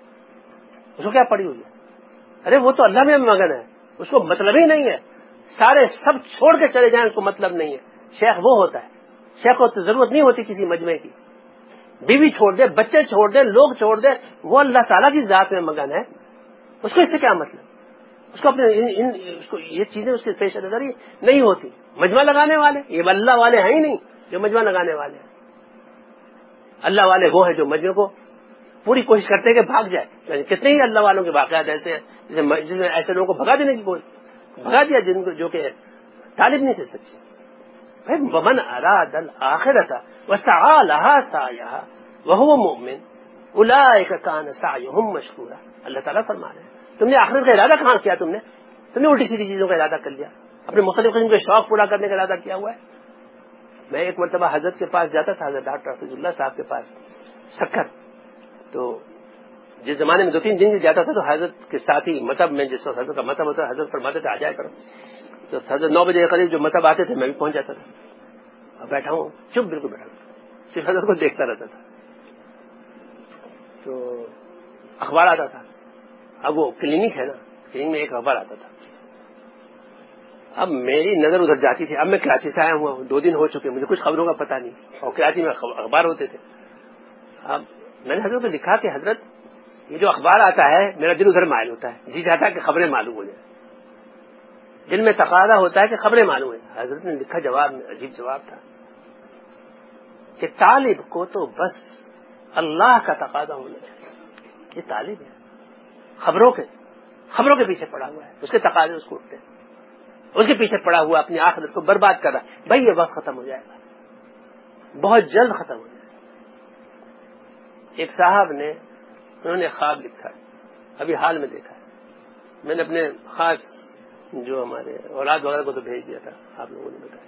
اس کو کیا پڑی ہوئی ہے؟ ارے وہ تو اللہ میں مگن ہے, اس کو مطلب ہی نہیں ہے. سارے سب چھوڑ کے چلے جائیں اس کو مطلب نہیں ہے. شیخ وہ ہوتا ہے, شیخ کو تو ضرورت نہیں ہوتی کسی مجمع کی. بیوی چھوڑ دے, بچے چھوڑ دے, لوگ چھوڑ دے, وہ اللہ تعالیٰ کی ذات میں مگن ہے. اس کو اس سے کیا مطلب؟ اس کو اپنے ان, ان, اس کو یہ چیزیں اس کے پیش نظر ہی نہیں ہوتی. مجمع لگانے والے یہ اللہ والے ہیں ہی نہیں جو مجمع لگانے والے ہیں. اللہ والے وہ ہیں جو مجمع کو پوری کوشش کرتے ہیں کہ بھاگ جائے. کتنے ہی اللہ والوں کے واقعات ایسے ہیں جس میں ایسے لوگوں کو بھگا دینے کی کوشش بھگا دیا جن کو جو کہ طالب نہیں تھے سچے. ومن اراد الاخرۃ وسعى لها سعيها وهو مؤمن اولئک کان سعیهم مشکورا. اللہ تعالیٰ فرما رہے ہیں تم نے آخرت کا ارادہ کہاں کیا؟ تم نے تم نے الٹی سیدھی چیزوں کا ارادہ کر لیا, اپنے مختلف قسم کے شوق پورا کرنے کا ارادہ کیا ہوا ہے. میں ایک مرتبہ حضرت کے پاس جاتا تھا, حضرت ڈاکٹر حفیظ اللہ صاحب کے پاس سکر. تو جس زمانے میں دو تین دن جاتا تھا تو حضرت کے ساتھ ہی مطلب میں جس وقت حضرت کا مطلب ہوتا ہے حضرت فرماتے تھے آ جایا کرو. تو حضرت نو بجے قریب جو مطلب آتے تھے میں بھی پہنچ جاتا تھا, اور بیٹھا ہوں چپ بالکل بیٹھا ہوں, صرف حضرت کو دیکھتا رہتا تھا. تو اخبار آتا تھا, اب وہ کلینک ہے نا, کلینک میں ایک اخبار آتا تھا. اب میری نظر ادھر جاتی تھی. اب میں کراچی سے آیا ہوا ہوں, دو دن ہو چکے, مجھے کچھ خبروں کا پتہ نہیں, اور کراچی میں اخبار ہوتے تھے. اب میں نے حضرت کو لکھا کہ حضرت یہ جو اخبار آتا ہے میرا دل ادھر مائل ہوتا ہے, جی چاہتا ہے کہ خبریں معلوم ہو جائیں, دل میں تقاضا ہوتا ہے کہ خبریں معلوم ہیں. حضرت نے لکھا جواب میں, عجیب جواب تھا کہ طالب کو تو بس اللہ کا تقاضا ہونا چاہیے, یہ طالب ہے خبروں کے خبروں کے پیچھے پڑا ہوا ہے، اس کے تقاضے اس کو اٹھتے ہیں، اس کے پیچھے پڑا ہوا اپنی آخرت کو برباد کر رہا ہے. بھائی یہ وقت ختم ہو جائے گا، بہت جلد ختم ہو جائے گا. ایک صاحب نے انہوں نے خواب لکھا ہے، ابھی حال میں دیکھا ہے، میں نے اپنے خاص جو ہمارے اولاد وغیرہ کو تو بھیج دیا تھا، آپ لوگوں نے بتایا.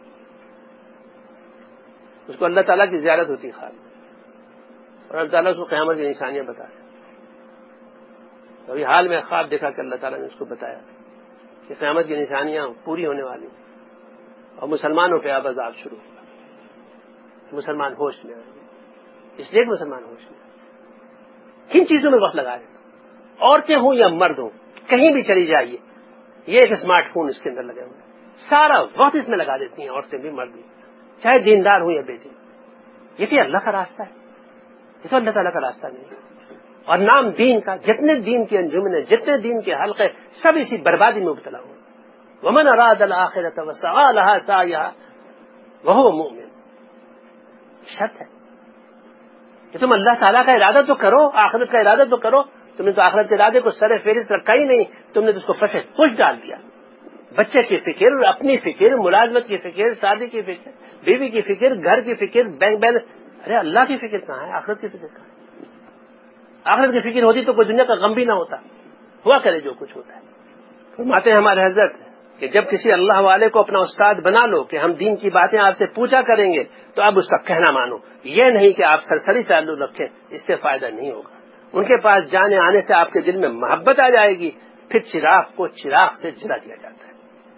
اس کو اللہ تعالیٰ کی زیارت ہوتی ہے خواب میں، اور اللہ تعالیٰ اس کو قیامت کی نشانیاں بتایا. ابھی حال میں خواب دیکھا کہ اللہ تعالیٰ نے اس کو بتایا کہ قیامت کی نشانیاں پوری ہونے والی اور مسلمانوں پہ اب عذاب شروع ہوگا. مسلمان ہوش میں آئیں گے، اس لیے کہ مسلمان ہوش میں آئیں. کن چیزوں میں وقت لگا رہے ہیں؟ عورتیں ہوں یا مرد ہوں، کہیں بھی چلی جائیے، یہ ایک اسمارٹ فون اس کے اندر لگے ہوئے ہیں، سارا وقت اس میں لگا دیتی ہیں، عورتیں بھی مرد بھی، چاہے دیندار ہوں یا بے دین. یہ کہ اللہ کا راستہ ہے، یہ تو اللہ تعالیٰ کا راستہ نہیں ہے. اور نام دین کا، جتنے دین کے انجمن، جتنے دین کے حلقے، سب اسی بربادی میں مبتلا ہوں. ومن اراد الاخرۃ وسعى لها سعيها وهو مؤمن. شرط ہے کہ تم اللہ تعالیٰ کا ارادہ تو کرو، آخرت کا ارادہ تو کرو. تم نے تو آخرت کے ارادے کو سر فہرست رکھا ہی نہیں، تم نے تو اس کو پس پش ڈال دیا. بچے کی فکر، اپنی فکر، ملازمت کی فکر، شادی کی فکر، بیوی کی فکر، گھر کی فکر، بینک بیلنس. ارے اللہ کی فکر کہاں ہے؟ آخرت کی فکر کہاں ہے؟ آخرت کی فکر ہوتی تو کوئی دنیا کا غم بھی نہ ہوتا، ہوا کرے جو کچھ ہوتا ہے. فرماتے ہیں ہمارے حضرت کہ جب کسی اللہ والے کو اپنا استاد بنا لو کہ ہم دین کی باتیں آپ سے پوچھا کریں گے، تو اب اس کا کہنا مانو. یہ نہیں کہ آپ سرسری تعلق رکھیں، اس سے فائدہ نہیں ہوگا. ان کے پاس جانے آنے سے آپ کے دل میں محبت آ جائے گی، پھر چراغ کو چراغ سے جلا دیا جاتا ہے،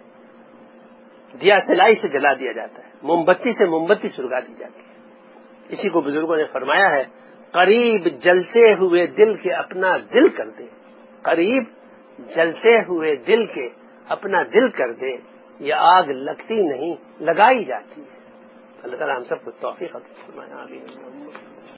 دیا سلائی سے جلا دیا جاتا ہے، موم بتی سے موم بتی سلگا دی جاتی ہے. اسی کو بزرگوں نے فرمایا ہے، قریب جلتے ہوئے دل کے اپنا دل کر دے، قریب جلتے ہوئے دل کے اپنا دل کر دے، یہ آگ لگتی نہیں لگائی جاتی ہے. اللہ تعالیٰ ہم سب کو توفیق عطا فرمائے. آمین.